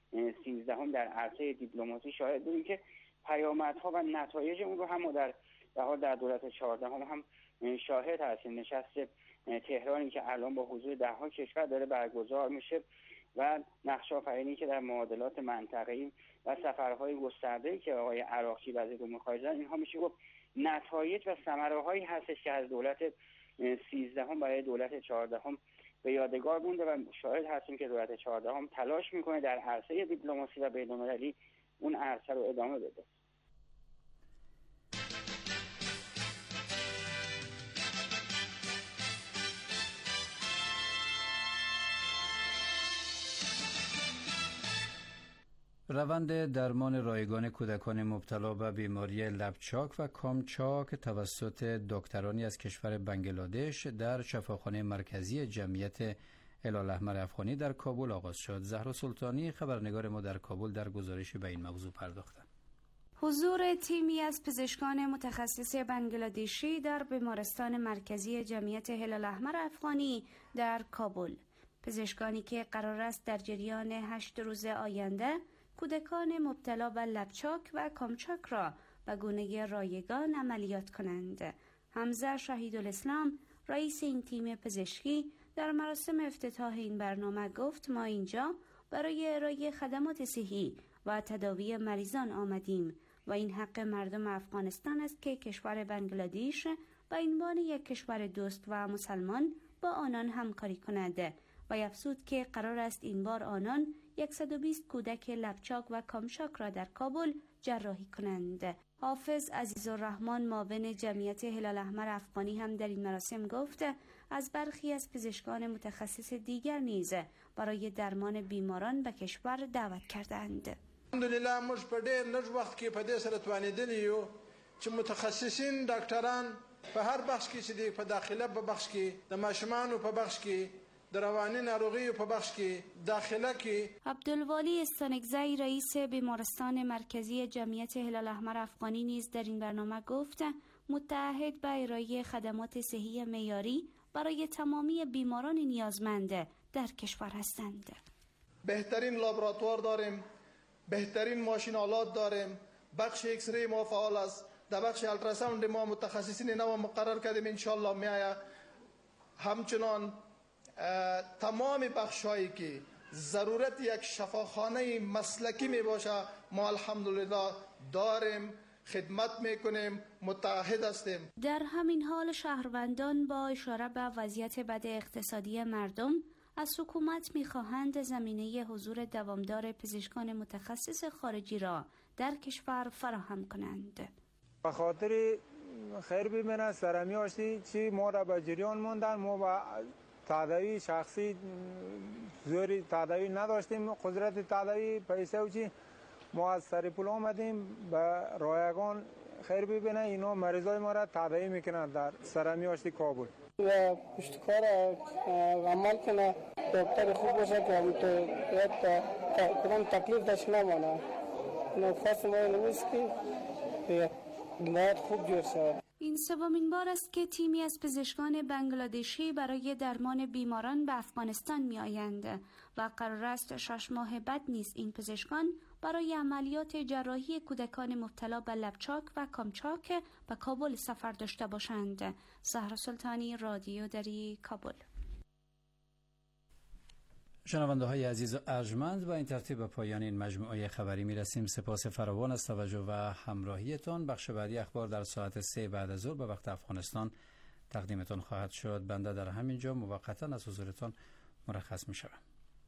13 در عرصه دیپلماسی شاهد بودیم که پیامدها و نتایج اون رو هم در دولت 14 هم شاهد هستیم. نشست تهرانی که الان با حضور 10 کشور داره برگزار میشه و نقش آفرینی که در معادلات منطقه‌ای و سفرهای گسترده‌ای که آقای عراقچی وزیر امور خارجه، اینها میشه گفت نتایج و ثمره‌هایی هستش که از دولت 13 برای دولت 14 به یادگار مونده و شاهد هستیم که دولت 14 تلاش میکنه در عرصه دیپلماسی و بین‌المللی اون عرصه رو ادامه بده. روند درمان رایگان کودکان مبتلا به بیماری لپچاک و کامچاک توسط دکترانی از کشور بنگلادش در شفاخانه مرکزی جمعیت هلال احمر افغانی در کابل آغاز شد. زهرا سلطانی خبرنگار ما در کابل در گزارشی به این موضوع پرداختند. حضور تیمی از پزشکان متخصص بنگلادشی در بیمارستان مرکزی جمعیت هلال احمر افغانی در کابل، پزشکانی که قرار است در جریان 8 روز آینده کودکان مبتلا به لپچاک و کامچاک را به گونه رایگان عملیات کنند. حمزه شهیدالاسلام رئیس این تیم پزشکی در مراسم افتتاح این برنامه گفت ما اینجا برای ارائه خدمات صحی و تداوی مریضان آمدیم و این حق مردم افغانستان است که کشور بنگلادش به عنوان یک کشور دوست و مسلمان با آنان همکاری کند و افزود که قرار است این بار آنان 120 کودک لپچاک و کامچاک را در کابل جراحی کنند. حافظ عزیزالرحمن معاون جمعیت هلال احمر افغانی هم در این مراسم گفت از برخی از پزشکان متخصص دیگر نیز برای درمان بیماران به کشور دعوت کردند. الحمدلله موږ په ډېر لږ وخت کې په دې سره توانېدلي یو چې متخصصین ډاکټران په هر بخش کې چې دی په داخله په بخش کې د ماشومانو په بخش کې د رواني ناروغیو په بخش کې داخله کې. عبدالوالی استانکزی رئیس بیمارستان مرکزی جمعیت هلال احمر افغانی نیز در این برنامه گفت متعهد به ارائه خدمات صحی معیاری برای تمامی بیماران نیازمند در کشور هستند. بهترین لابراتوار داریم، بهترین ماشین آلات داریم، بخش ایکس ری ما فعال است، در بخش التراساوند ما متخصصین نو مقرر کردیم ان شاء الله میآید. همچنان تمام بخش‌هایی که ضرورت یک شفاخانه مسلکی می باشه ما الحمدلله داریم، خدمت میکنیم، متعهد هستیم. در همین حال شهروندان با اشاره به وضعیت بد اقتصادی مردم از حکومت میخواهند زمینه حضور دوامدار پزشکان متخصص خارجی را در کشور فراهم کنند. به خاطر خیر ببینه سرمی آشتی چی ما را به جریان موندن، ما با تداوی شخصی زوری تداوی نداشتیم، قدرت تداوی پیسه و چی ما از سر پول آمدیم به رایگان خیر ببینه اینا مریضای ما را تداوی میکنند در سرمی آشتی کابل. و پشتکار عمل کنه دکتر خوب باشه که هم تو کدام تکلیف داشت نمانه. اینو خواست ما نمیست که بیمارات خوب جور شد. این سومین بار است که تیمی از پزشکان بنگلادشی برای درمان بیماران به افغانستان می آیند و قرار است 6 ماه بعد نیز این پزشکان برای عملیات جراحی کودکان مبتلا به لپچاک و کامچاک به کابل سفر داشته باشند. زهرا سلطانی، رادیو دری، کابل. شنونده های عزیز و ارجمند، با این ترتیب به پایان این مجموعه خبری می رسیم. سپاس فراوان از توجه و همراهیتان. بخش بعدی اخبار در ساعت 3 بعد از ظهر به وقت افغانستان تقدیمتان خواهد شد. بنده در همین جا موقتا از حضورتان مرخص می شوم.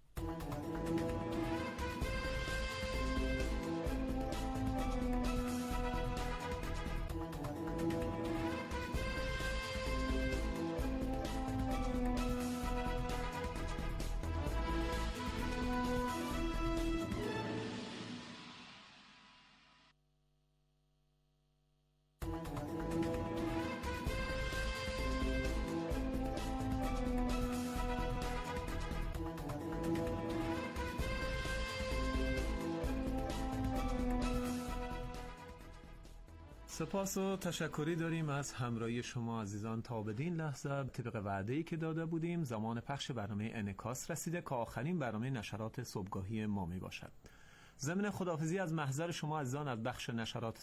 سپاس و تشکری داریم از همراهی شما عزیزان. تا بدین لحظه طبق وعده‌ای که داده بودیم زمان پخش برنامه انعکاس رسیده که آخرین برنامه نشرات صبحگاهی ما می باشد. ضمن خداحافظی از محضر شما عزیزان از بخش نشرات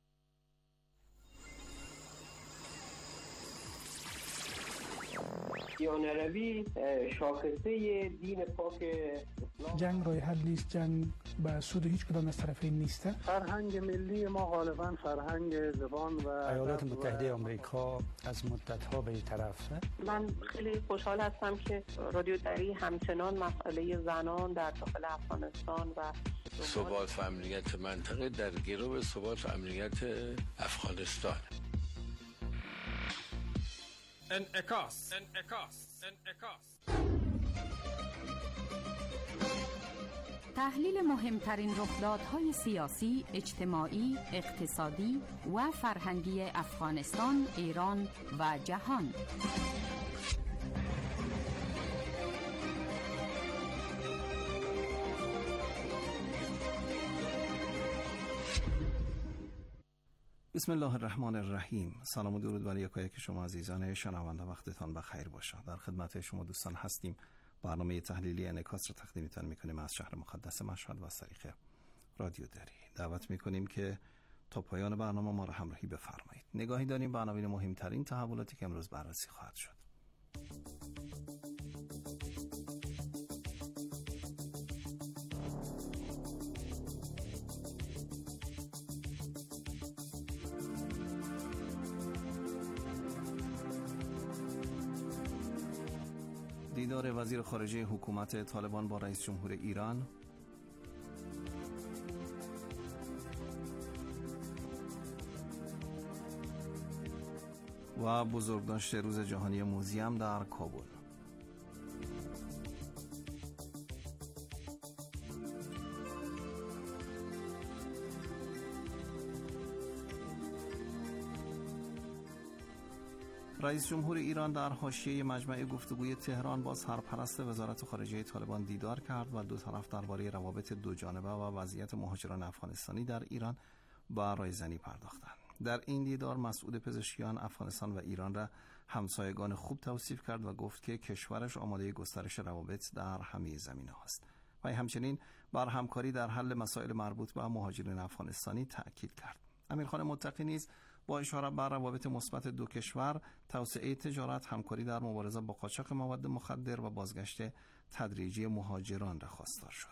صبحگاهی مسیحیان عربی شاخصه دین پاک اسلام. جنگ راه حل نیست، جنگ به سود هیچ کدام از طرفین نیست. فرهنگ ملی ما غالبا فرهنگ زبان و ایالات متحده آمریکا از مدت‌ها به این طرفه. من خیلی خوشحال هستم که رادیو دری همچنان مسئله زنان در داخل افغانستان و ثبات و امنیت منطقه در گرو ثبات و امنیت افغانستان. انعکاس. تحلیل مهمترین رخدادهای سیاسی، اجتماعی، اقتصادی و فرهنگی افغانستان، ایران و جهان. بسم الله الرحمن الرحیم. سلام و درود بر یکایک شما عزیزان شنونده، وقتتان بخیر باشد. در خدمت شما دوستان هستیم. برنامه تحلیلی انعکاس را تقدیمتان میکنیم از شهر مقدس مشهد و از طریق رادیو دری. دعوت میکنیم که تا پایان برنامه ما را همراهی بفرمایید. نگاهی داریم به عناوین مهمترین تحولاتی که امروز بررسی خواهد شد. دیدار وزیر خارجه حکومت طالبان با رئیس جمهور ایران، و بزرگداشت روز جهانی موزیم در کابل. رئیس جمهور ایران در حاشیه مجمع گفتگوی تهران با سرپرست وزارت خارجه طالبان دیدار کرد و دو طرف درباره روابط دو جانبه و وضعیت مهاجران افغانستانی در ایران با رایزنی پرداختند. در این دیدار مسعود پزشکیان افغانستان و ایران را همسایگان خوب توصیف کرد و گفت که کشورش آماده گسترش روابط در همه زمینه‌ها است و همچنین بر همکاری در حل مسائل مربوط به مهاجرین افغانستانی تأکید کرد. امیرخان متقی نیز با اشاره بر روابط مثبت دو کشور، توسعه تجارت، همکاری در مبارزه با قاچاق مواد مخدر و بازگشت تدریجی مهاجران را خواستار شد.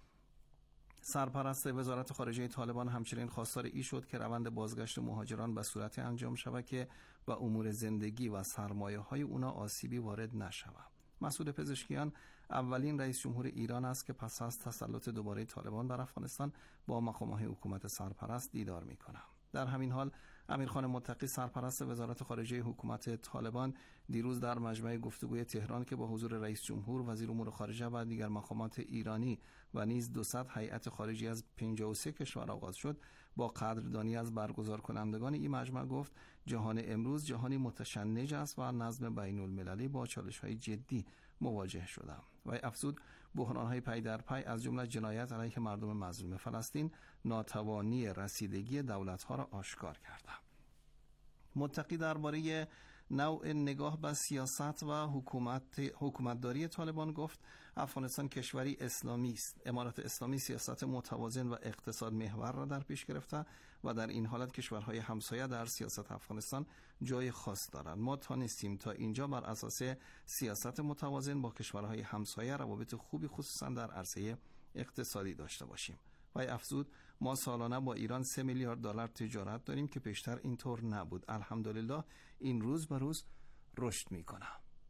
سرپرست وزارت خارجه طالبان همچنین خواستار این شد که روند بازگشت مهاجران به صورت انجام شود که به امور زندگی و سرمایه‌های اونا آسیبی وارد نشود. مسعود پزشکیان اولین رئیس جمهور ایران است که پس از تسلط دوباره طالبان بر افغانستان با مقام‌های حکومت سرپرست دیدار می‌کند. در همین حال امیرخان متقی سرپرست وزارت خارجه حکومت طالبان دیروز در مجمع گفتگوی تهران که با حضور رئیس جمهور، وزیر امور خارجه و دیگر مقامات ایرانی و نیز 200 هیئت خارجی از 53 کشور آغاز شد، با قدردانی از برگزار کنندگان این مجمع گفت جهان امروز جهانی متشنج است و نظم بین المللی با چالش‌های جدی مواجه شده و افزود بحران‌های پی در پی از جمله جنایت علیه مردم مظلوم فلسطین ناتوانی رسیدگی دولت‌ها را آشکار کرده. متقی درباره نوع نگاه به سیاست و حکومتداری طالبان گفت افغانستان کشوری اسلامی است. امارت اسلامی سیاست متوازن و اقتصاد محور را در پیش گرفته و در این حالت کشورهای همسایه در سیاست افغانستان جای خاص دارند. ما تانستیم تا اینجا بر اساس سیاست متوازن با کشورهای همسایه روابط خوبی خصوصا در عرصه اقتصادی داشته باشیم. و افزود ما سالانه با ایران 3 میلیارد دلار تجارت داریم که پیشتر اینطور نبود. الحمدلله این روز به روز رشد میکنه.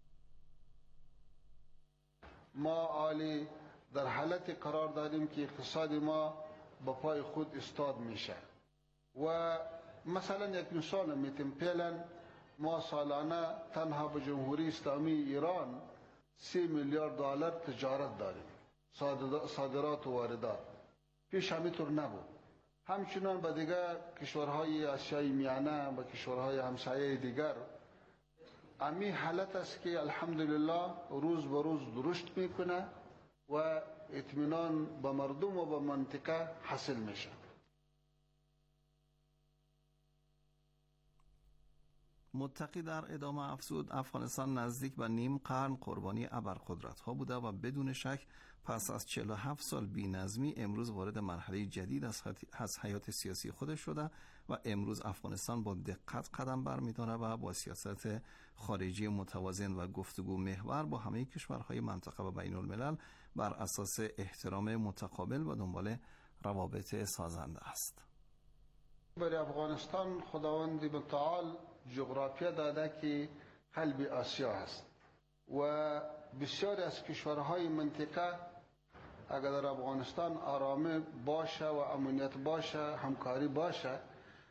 ما عالی در حالت قرار داریم که اقتصاد ما با پای خود استاد میشه و مثلا یک مثال میتیم پیلن ما سالانه تنها به جمهوری اسلامی ایران 3 میلیارد دلار تجارت داریم، صادرات و واردات. پیش همینطور نبود. همچنان به دیگر کشورهای آسیای میانه و کشورهای همسایه دیگر امی حالت است که الحمدلله روز به روز درشت میکنه و اطمینان به مردم و به منطقه حاصل میشه. متقی در ادامه افزود افغانستان نزدیک به نیم قرن قربانی ابرقدرت‌ها بوده و بدون شک پس از 47 سال بی‌نظمی امروز وارد مرحله جدید از حیات سیاسی خودش شده و امروز افغانستان با دقت قدم برمی‌داره و با سیاست خارجی متوازن و گفتگو محور با همه کشورهای منطقه و بین الملل بر اساس احترام متقابل و دنبال روابط سازنده است. برای افغانستان خداوند متعال جغرافیا داده که قلب آسیا است و بسیاری از کشورهای منطقه اگر در افغانستان آرامه باشه و امنیت باشه، همکاری باشه،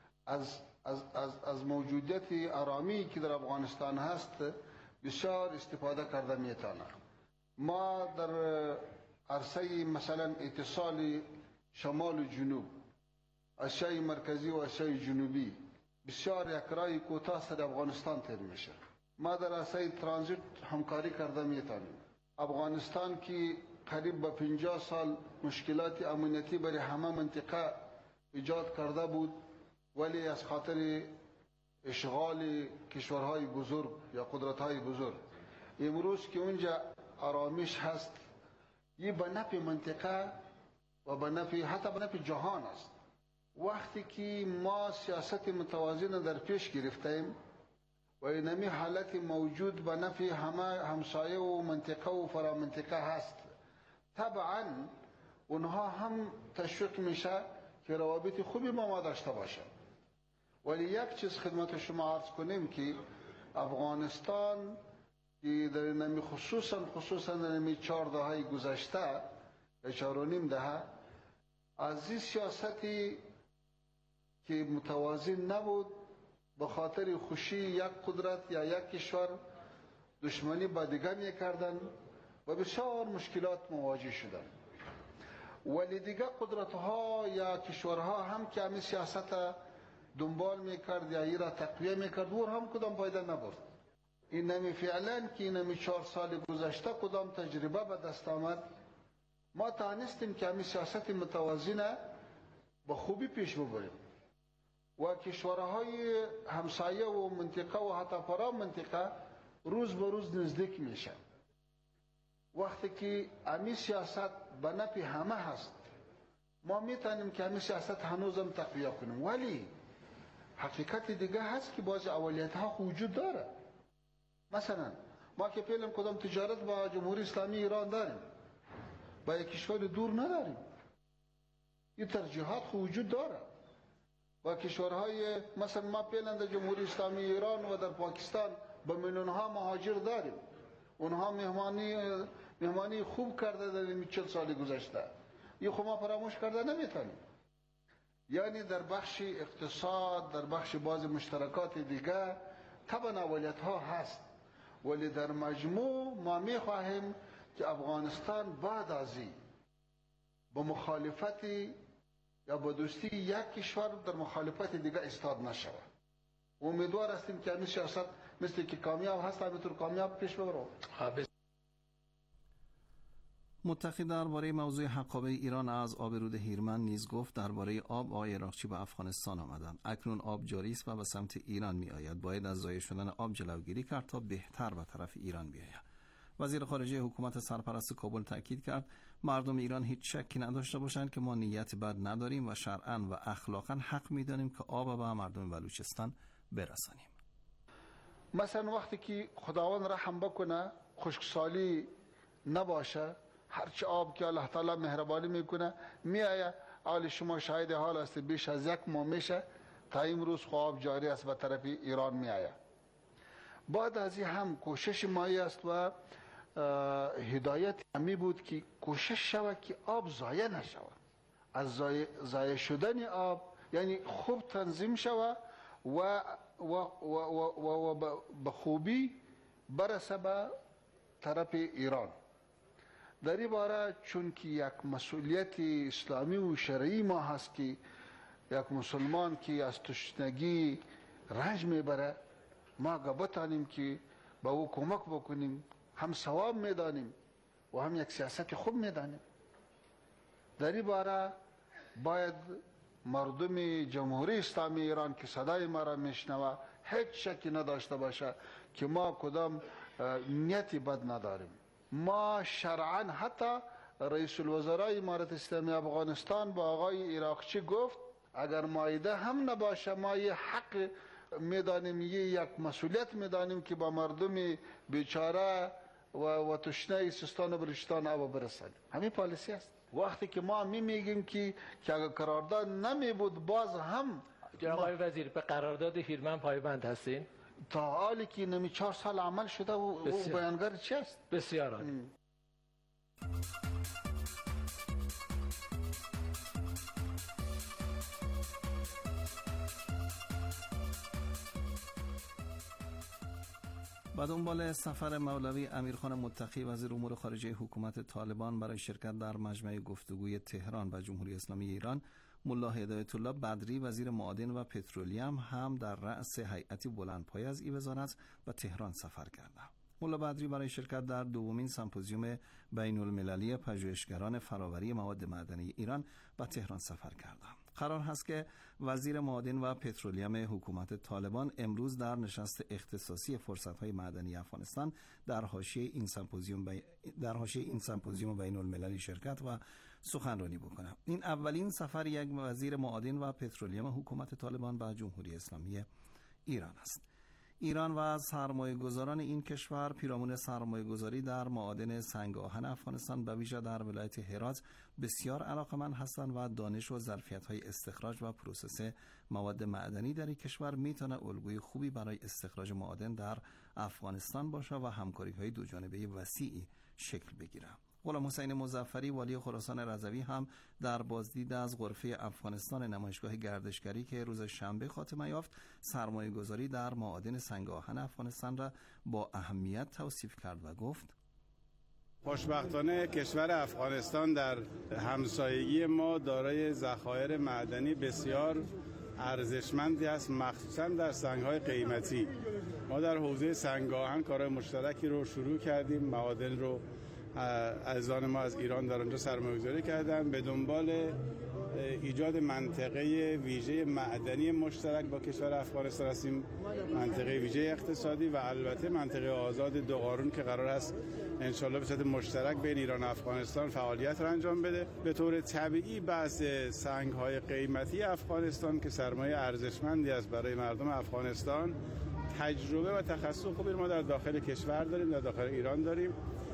از موجودیت آرامی که در افغانستان هست بسیار استفاده کرده میتونه. ما در عرصه مثلا اتصال شمال و جنوب، آسیای مرکزی و آسیای جنوبی بسیار یک راه کوتاه در افغانستان تیر میشه. ما در عرصه ترانزیت همکاری کرده میتونیم. افغانستان که قریب به 50 سال مشکلات امنیتی برای همه منطقه ایجاد کرده بود، ولی از خاطر اشغال کشورهای بزرگ یا قدرت‌های بزرگ امروز که اونجا آرامش هست، این به نفع منطقه و به نفع حتی به نفع جهان است. وقتی که ما سیاست متوازن در پیش گرفتیم و اینمی حالت موجود به نفع همه همسایه و منطقه و فرامنطقه هست، طبعا اونها هم تشویق میشه که روابط خوبی با ما داشته باشه. ولی یک چیز خدمت شما عرض کنیم که افغانستان که در اینمی خصوصا در اینمی 4 دهه گذشته یا 4.5 دهه از این سیاستی که متوازن نبود به خاطر خوشی یک قدرت یا یک کشور دشمنی با دیگر میکردن و بسیار مشکلات مواجه شدن. ولی دیگر قدرت‌ها یا کشورها هم که همین سیاست دنبال میکرد یا این را تقویه میکرد و هم کدام فایده نبرد. این نمی فعلا که این نمی 4 سال گذشته کدام تجربه به دست آمد، ما توانستیم که همین سیاست متوازنه به خوبی پیش ببریم و کشورهای همسایه و منطقه و حتی فرا منطقه روز به روز نزدیک میشن. وقتی که همین سیاست به نفع همه هست، ما میتونیم که همین سیاست هنوزم تقویه کنیم. ولی حقیقت دیگه هست که بعضی اولیت ها وجود داره. مثلا ما که فعلا کدام تجارت با جمهوری اسلامی ایران داریم، با یک کشور دور نداریم. این ترجیحات وجود داره. با کشورهای مثلا ما فعلا در جمهوری اسلامی ایران و در پاکستان به میلیون‌ها مهاجر داریم. اونها مهمانی خوب کرده در این 40 سال گذشته. این خب ما فراموش کرده نمیتونیم. یعنی در بخش اقتصاد، در بخش بعض مشترکات دیگه طبعا اولیت ها هست، ولی در مجموع ما میخواهیم که افغانستان بعد از این با مخالفتی یا با دوستی یک کشور در مخالفت دیگه استاد نشود. امیدوار هستیم که همین سیاست مثل که کامیاب هست همینطور کامیاب پیش ببره. متقی درباره موضوع حقابه ایران از آب رود هیرمند نیز گفت درباره آب آقای عراقچی به افغانستان آمدند. اکنون آب جاری است و به سمت ایران می آید. باید از ضایع شدن آب جلوگیری کرد تا بهتر به طرف ایران بیاید. وزیر خارجه حکومت سرپرست کابل تاکید کرد مردم ایران هیچ شکی نداشته باشند که ما نیت بد نداریم و شرعاً و اخلاقاً حق می‌دانیم که آب به مردم بلوچستان برسانیم. مثلا وقتی که خداوند رحم بکنه، خشکسالی نباشه، هرچی آب که الله تعالی مهربانی میکنه میآید. حال شما شاهد حال است، بیش از 1 ماه میشه تا امروز آب جاری است به طرف ایران میآید. بعد از این هم کوشش مایی است و هدایت همی بود که کوشش شود که آب ضایع نشود. از ضایع شدن آب یعنی خوب تنظیم شود و به خوبی برسه به طرف ایران. در این باره چون که یک مسئولیت اسلامی و شرعی ما هست که یک مسلمان که از تشنگی رنج میبره، ما بتانیم که به او کمک بکنیم، هم ثواب میدانیم و هم یک سیاست خوب میدانیم. در این باره باید مردم جمهوری اسلامی ایران که صدای ما را میشنوه هیچ شکی نداشته باشه که ما کدام نیتی بد نداریم. ما شرعاً حتی رئیس الوزرای امارت اسلامی افغانستان با آقای عراقچی گفت اگر مائده هم نباشه ما یه حق میدانیم، یک مسئولیت میدانیم که با مردم بیچاره و تشنه سیستان و بلوچستان آب برسانیم. همین پالیسی است. وقتی که ما میگیم که اگر قرارداد نمی بود باز هم جناب آقای وزیر به قرارداد هیرمن پایبند هستین؟ تا حالی که نمی 4 سال عمل شده و بیانگر چی است؟ بسیار عالی. با دنبال سفر مولوی امیرخان متقی وزیر امور خارجه حکومت طالبان برای شرکت در مجمع گفتگوی تهران و جمهوری اسلامی ایران، ملا هدایت الله بدری وزیر معادن و پترولیم هم در رأس هیئتی بلندپایه از این وزارت به تهران سفر کردند. ملا بدری برای شرکت در دومین سمپوزیوم بین المللی پژوهشگران فراوری مواد معدنی ایران به تهران سفر کردند. قرار هست که وزیر معادن و پترولیم حکومت طالبان امروز در نشست اختصاصی فرصت‌های معدنی افغانستان در حاشیه این سمپوزیوم بین المللی شرکت و سخنرانی بکنه. این اولین سفر یک وزیر معادن و پترولیم حکومت طالبان به جمهوری اسلامی ایران است. ایران و سرمایه‌گذاران این کشور پیرامون سرمایه‌گذاری در معادن سنگ آهن افغانستان به ویژه در ولایت هرات بسیار علاقه‌مند هستند و دانش و ظرفیت‌های استخراج و پروسس مواد معدنی در این کشور میتونه الگوی خوبی برای استخراج معادن در افغانستان باشه و همکاری‌های دوجانبه وسیعی شکل بگیره. غلام حسین مظفری والی خراسان رضوی هم در بازدید از غرفه افغانستان نمایشگاه گردشگری که روز شنبه خاتمه یافت سرمایه گذاری در معادن سنگ آهن افغانستان را با اهمیت توصیف کرد و گفت خوشبختانه کشور افغانستان در همسایگی ما دارای ذخایر معدنی بسیار ارزشمندی است، مخصوصا در سنگ‌های قیمتی. ما در حوزه سنگ آهن کارهای مشترکی رو شروع کردیم، معادن رو عزیزان ما از ایران در آنجا سرمایه‌گذاری کردن. به دنبال ایجاد منطقه ویژه معدنی مشترک با کشور افغانستان هستیم، منطقه ویژه اقتصادی و البته منطقه آزاد دو قارون که قرار است انشالله به صورت مشترک بین ایران و افغانستان فعالیت را انجام بده. به طور طبیعی بحث سنگ‌های قیمتی افغانستان که سرمایه ارزشمندی است برای مردم افغانستان، تجربه و تخصص خوبی ما در داخل کشور داریم، در داخل ایران داریم.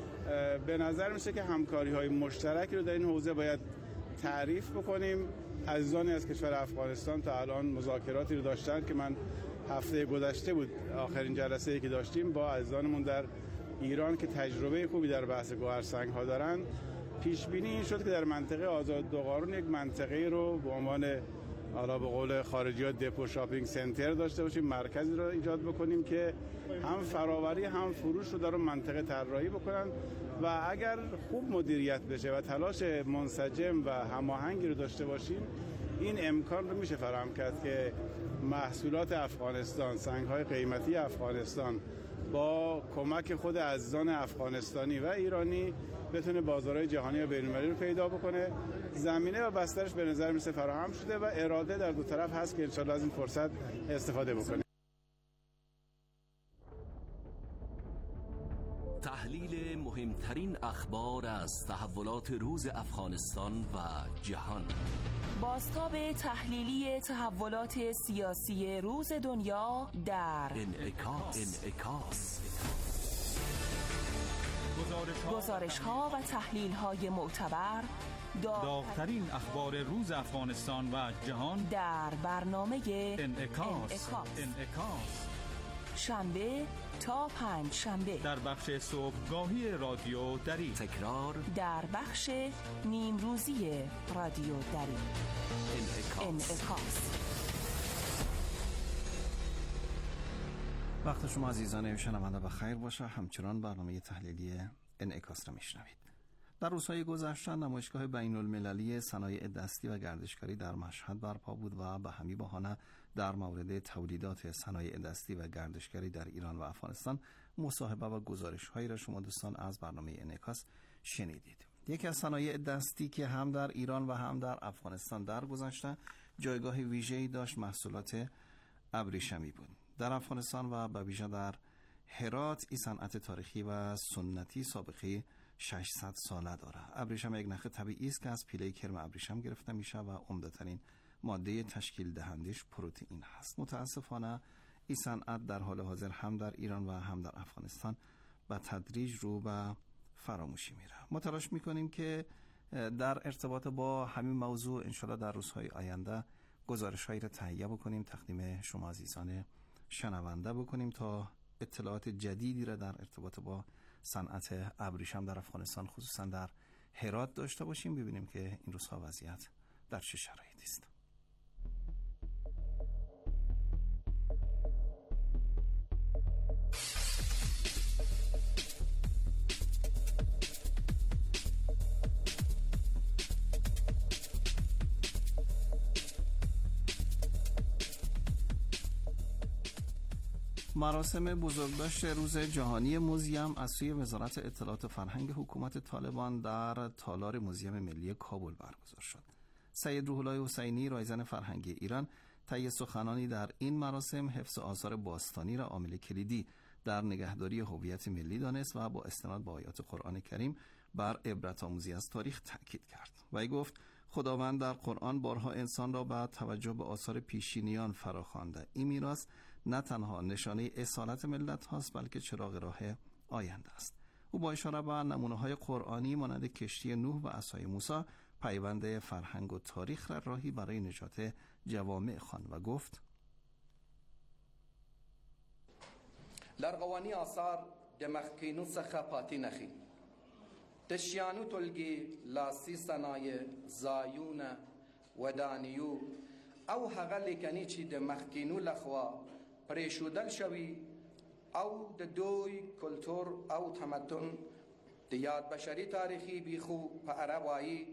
به نظر میشه که همکاری‌های مشترکی رو در این حوزه باید تعریف بکنیم. عزیزانی از کشور افغانستان تا الان مذاکراتی رو داشتن که من هفته گذشته بود آخرین جلسه‌ای که داشتیم با عزیزانمون در ایران که تجربه خوبی در بحث گوهرسنگ‌ها دارن. پیش بینی این شد که در منطقه آزاد دو قارون یک منطقه رو به عنوان حالا به قول خارجی‌ها دپو شاپینگ سنتر داشته باشیم، مرکزی رو ایجاد بکنیم که هم فراوری هم فروش رو در اون منطقه طراحی بکنن و اگر خوب مدیریت بشه و تلاش منسجم و هماهنگی رو داشته باشیم این امکان رو میشه فراهم کرد که محصولات افغانستان، سنگ‌های قیمتی افغانستان با کمک خود عزیزان افغانستانی و ایرانی بتونه بازارهای جهانی و بین‌المللی رو پیدا بکنه. زمینه و بسترش به نظر میسه فراهم شده و اراده در دو طرف هست که انشالله از این فرصت استفاده بکنه. تحلیل مهمترین اخبار از تحولات روز افغانستان و جهان. بازتاب تحلیلی تحولات سیاسی روز دنیا در انعکاس. گزارش‌ها و تحلیل‌های معتبر، داغ‌ترین اخبار روز افغانستان و جهان در برنامه انعکاس. شنبه تا پنج شنبه در بخش صبحگاهی رادیو دری، تکرار در بخش نیمروزی رادیو دری. انعکاس. وقت شما عزیزان شنونده بخیر باشه. همچنان برنامه تحلیلی انعکاس را میشنوید. در روزهای گذشته نمایشگاه بین المللی صنایع دستی و گردشگری در مشهد برپا بود و به همین بهانه در مورد تولیدات صنایع دستی و گردشگری در ایران و افغانستان مصاحبه و گزارش‌هایی را شما دوستان از برنامه انعکاس شنیدید. یکی از صنایع دستی که هم در ایران و هم در افغانستان در گذشته جایگاه ویژه‌ای داشت محصولات ابریشمی بود. در افغانستان و به ویژه در هرات این صنعت تاریخی و سنتی سابقه 600 ساله داره. ابریشم یک نخ طبیعی است که از پیله کرم ابریشم گرفته میشه و عمده‌ترین ماده تشکیل دهندش پروتئین هست. متاسفانه این صنعت در حال حاضر هم در ایران و هم در افغانستان به تدریج رو به فراموشی میره. ما تلاش میکنیم که در ارتباط با همین موضوع انشالله در روزهای آینده گزارش‌هایی را تهیه بکنیم، تقدیم شما عزیزان شنونده بکنیم تا اطلاعات جدیدی را در ارتباط با صنعت ابریشم در افغانستان خصوصا در هرات داشته باشیم، ببینیم که این روزها وضعیت در چه شرایطی است. مراسم بزرگداشت روز جهانی موزیم از سوی وزارت اطلاعات و فرهنگ حکومت طالبان در تالار موزیم ملی کابل برگزار شد. سید روح الله حسینی رایزن فرهنگی ایران طی سخنانی در این مراسم حفظ آثار باستانی را عامل کلیدی در نگهداری هویت ملی دانست و با استناد به آیات قرآن کریم بر عبرت آموزی از تاریخ تاکید کرد. وی گفت خداوند در قرآن بارها انسان را با توجه به آثار پیشینیان فراخوانده. این میراث نه تنها نشانه اصالت ملت هاست بلکه چراغ راه آینده است. او با اشاره به نمونه‌های قرآنی مانند کشتی نوح و عصای موسی پیوند فرهنگ و تاریخ را راهی برای نجات جوامع خواند و گفت لرغوانی آثار دمخکینو سخه پاتی نخی تشیانو تلگی لاسی سنای زایون ودانیو او هغه کنی چې د مخکینو لخوا پریشودل شوی او د دوی کلتور او تمدن د یاد بشری تاریخی بیخو په عرب وایی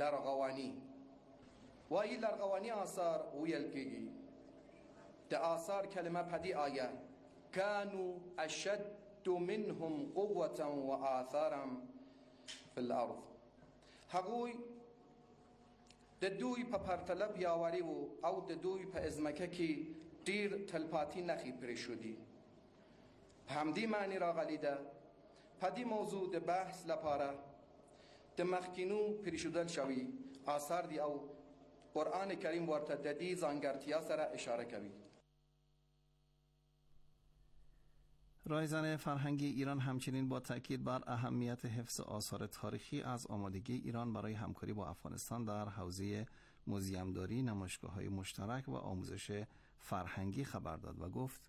لرغوانی آثار ویل کیږي د آثار کلمه پدی آیه کانو اشد منهم قوة و آثارا فی الارض هغوی د دوی په پرتله پیاوړي وو او د دوی په ازمکه کې ډیر تلپاتي نخي پرې شودي. په همدې معنی راغلی ده په دې موضوع د بحث لپاره د مخکینو پرې شودل شوي آثار دي او قرآن کریم ورته د دې ځانګړتیا سره اشاره کوي. رایزن فرهنگی ایران همچنین با تاکید بر اهمیت حفظ آثار تاریخی از آمادگی ایران برای همکاری با افغانستان در حوزه موزیمداری، نمایشگاه‌های مشترک و آموزش فرهنگی خبر داد و گفت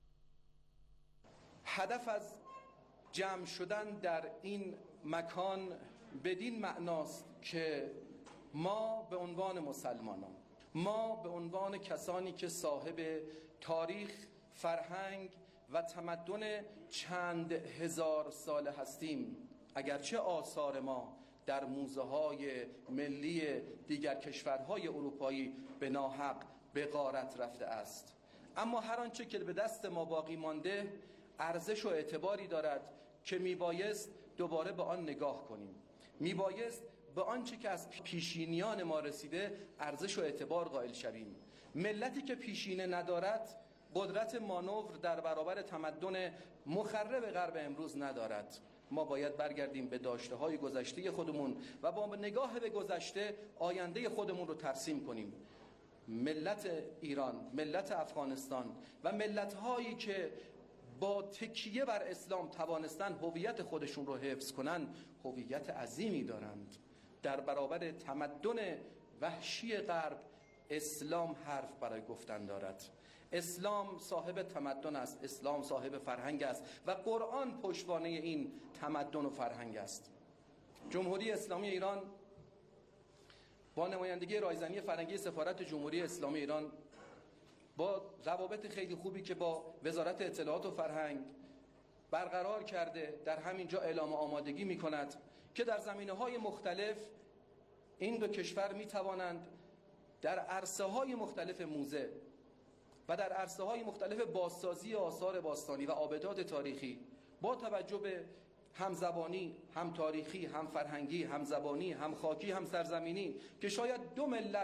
هدف از جمع شدن در این مکان بدین معناست که ما به عنوان مسلمانان، ما به عنوان کسانی که صاحب تاریخ، فرهنگ و تمدن چند هزار ساله هستیم، اگرچه آثار ما در موزه های ملی دیگر کشورهای اروپایی به ناحق به غارت رفته است، اما هر آنچه که به دست ما باقی مانده ارزش و اعتباری دارد که میبایست دوباره به آن نگاه کنیم. میبایست به آنچه که از پیشینیان ما رسیده ارزش و اعتبار قائل شویم. ملتی که پیشینه ندارد قدرت مانور در برابر تمدن مخرب غرب امروز ندارد. ما باید برگردیم به داشته‌های گذشته خودمون و با نگاه به گذشته آینده خودمون رو ترسیم کنیم. ملت ایران، ملت افغانستان و ملت‌هایی که با تکیه بر اسلام توانستن هویت خودشون رو حفظ کنن هویت عظیمی دارند. در برابر تمدن وحشی غرب اسلام حرف برای گفتن دارد. اسلام صاحب تمدن است، اسلام صاحب فرهنگ است و قرآن پشتوانه این تمدن و فرهنگ است. جمهوری اسلامی ایران با نمایندگی رایزنی فرهنگی سفارت جمهوری اسلامی ایران با روابط خیلی خوبی که با وزارت اطلاعات و فرهنگ برقرار کرده در همینجا اعلام آمادگی می کند که در زمینه‌های مختلف این دو کشور می توانند در عرصه‌های مختلف موزه و در عرصه‌های مختلف بازسازی آثار باستانی و آبدات تاریخی با توجه به هم زبانی، هم تاریخی، هم فرهنگی، هم زبانی، هم خاکی، هم سرزمینی که شاید دو ملت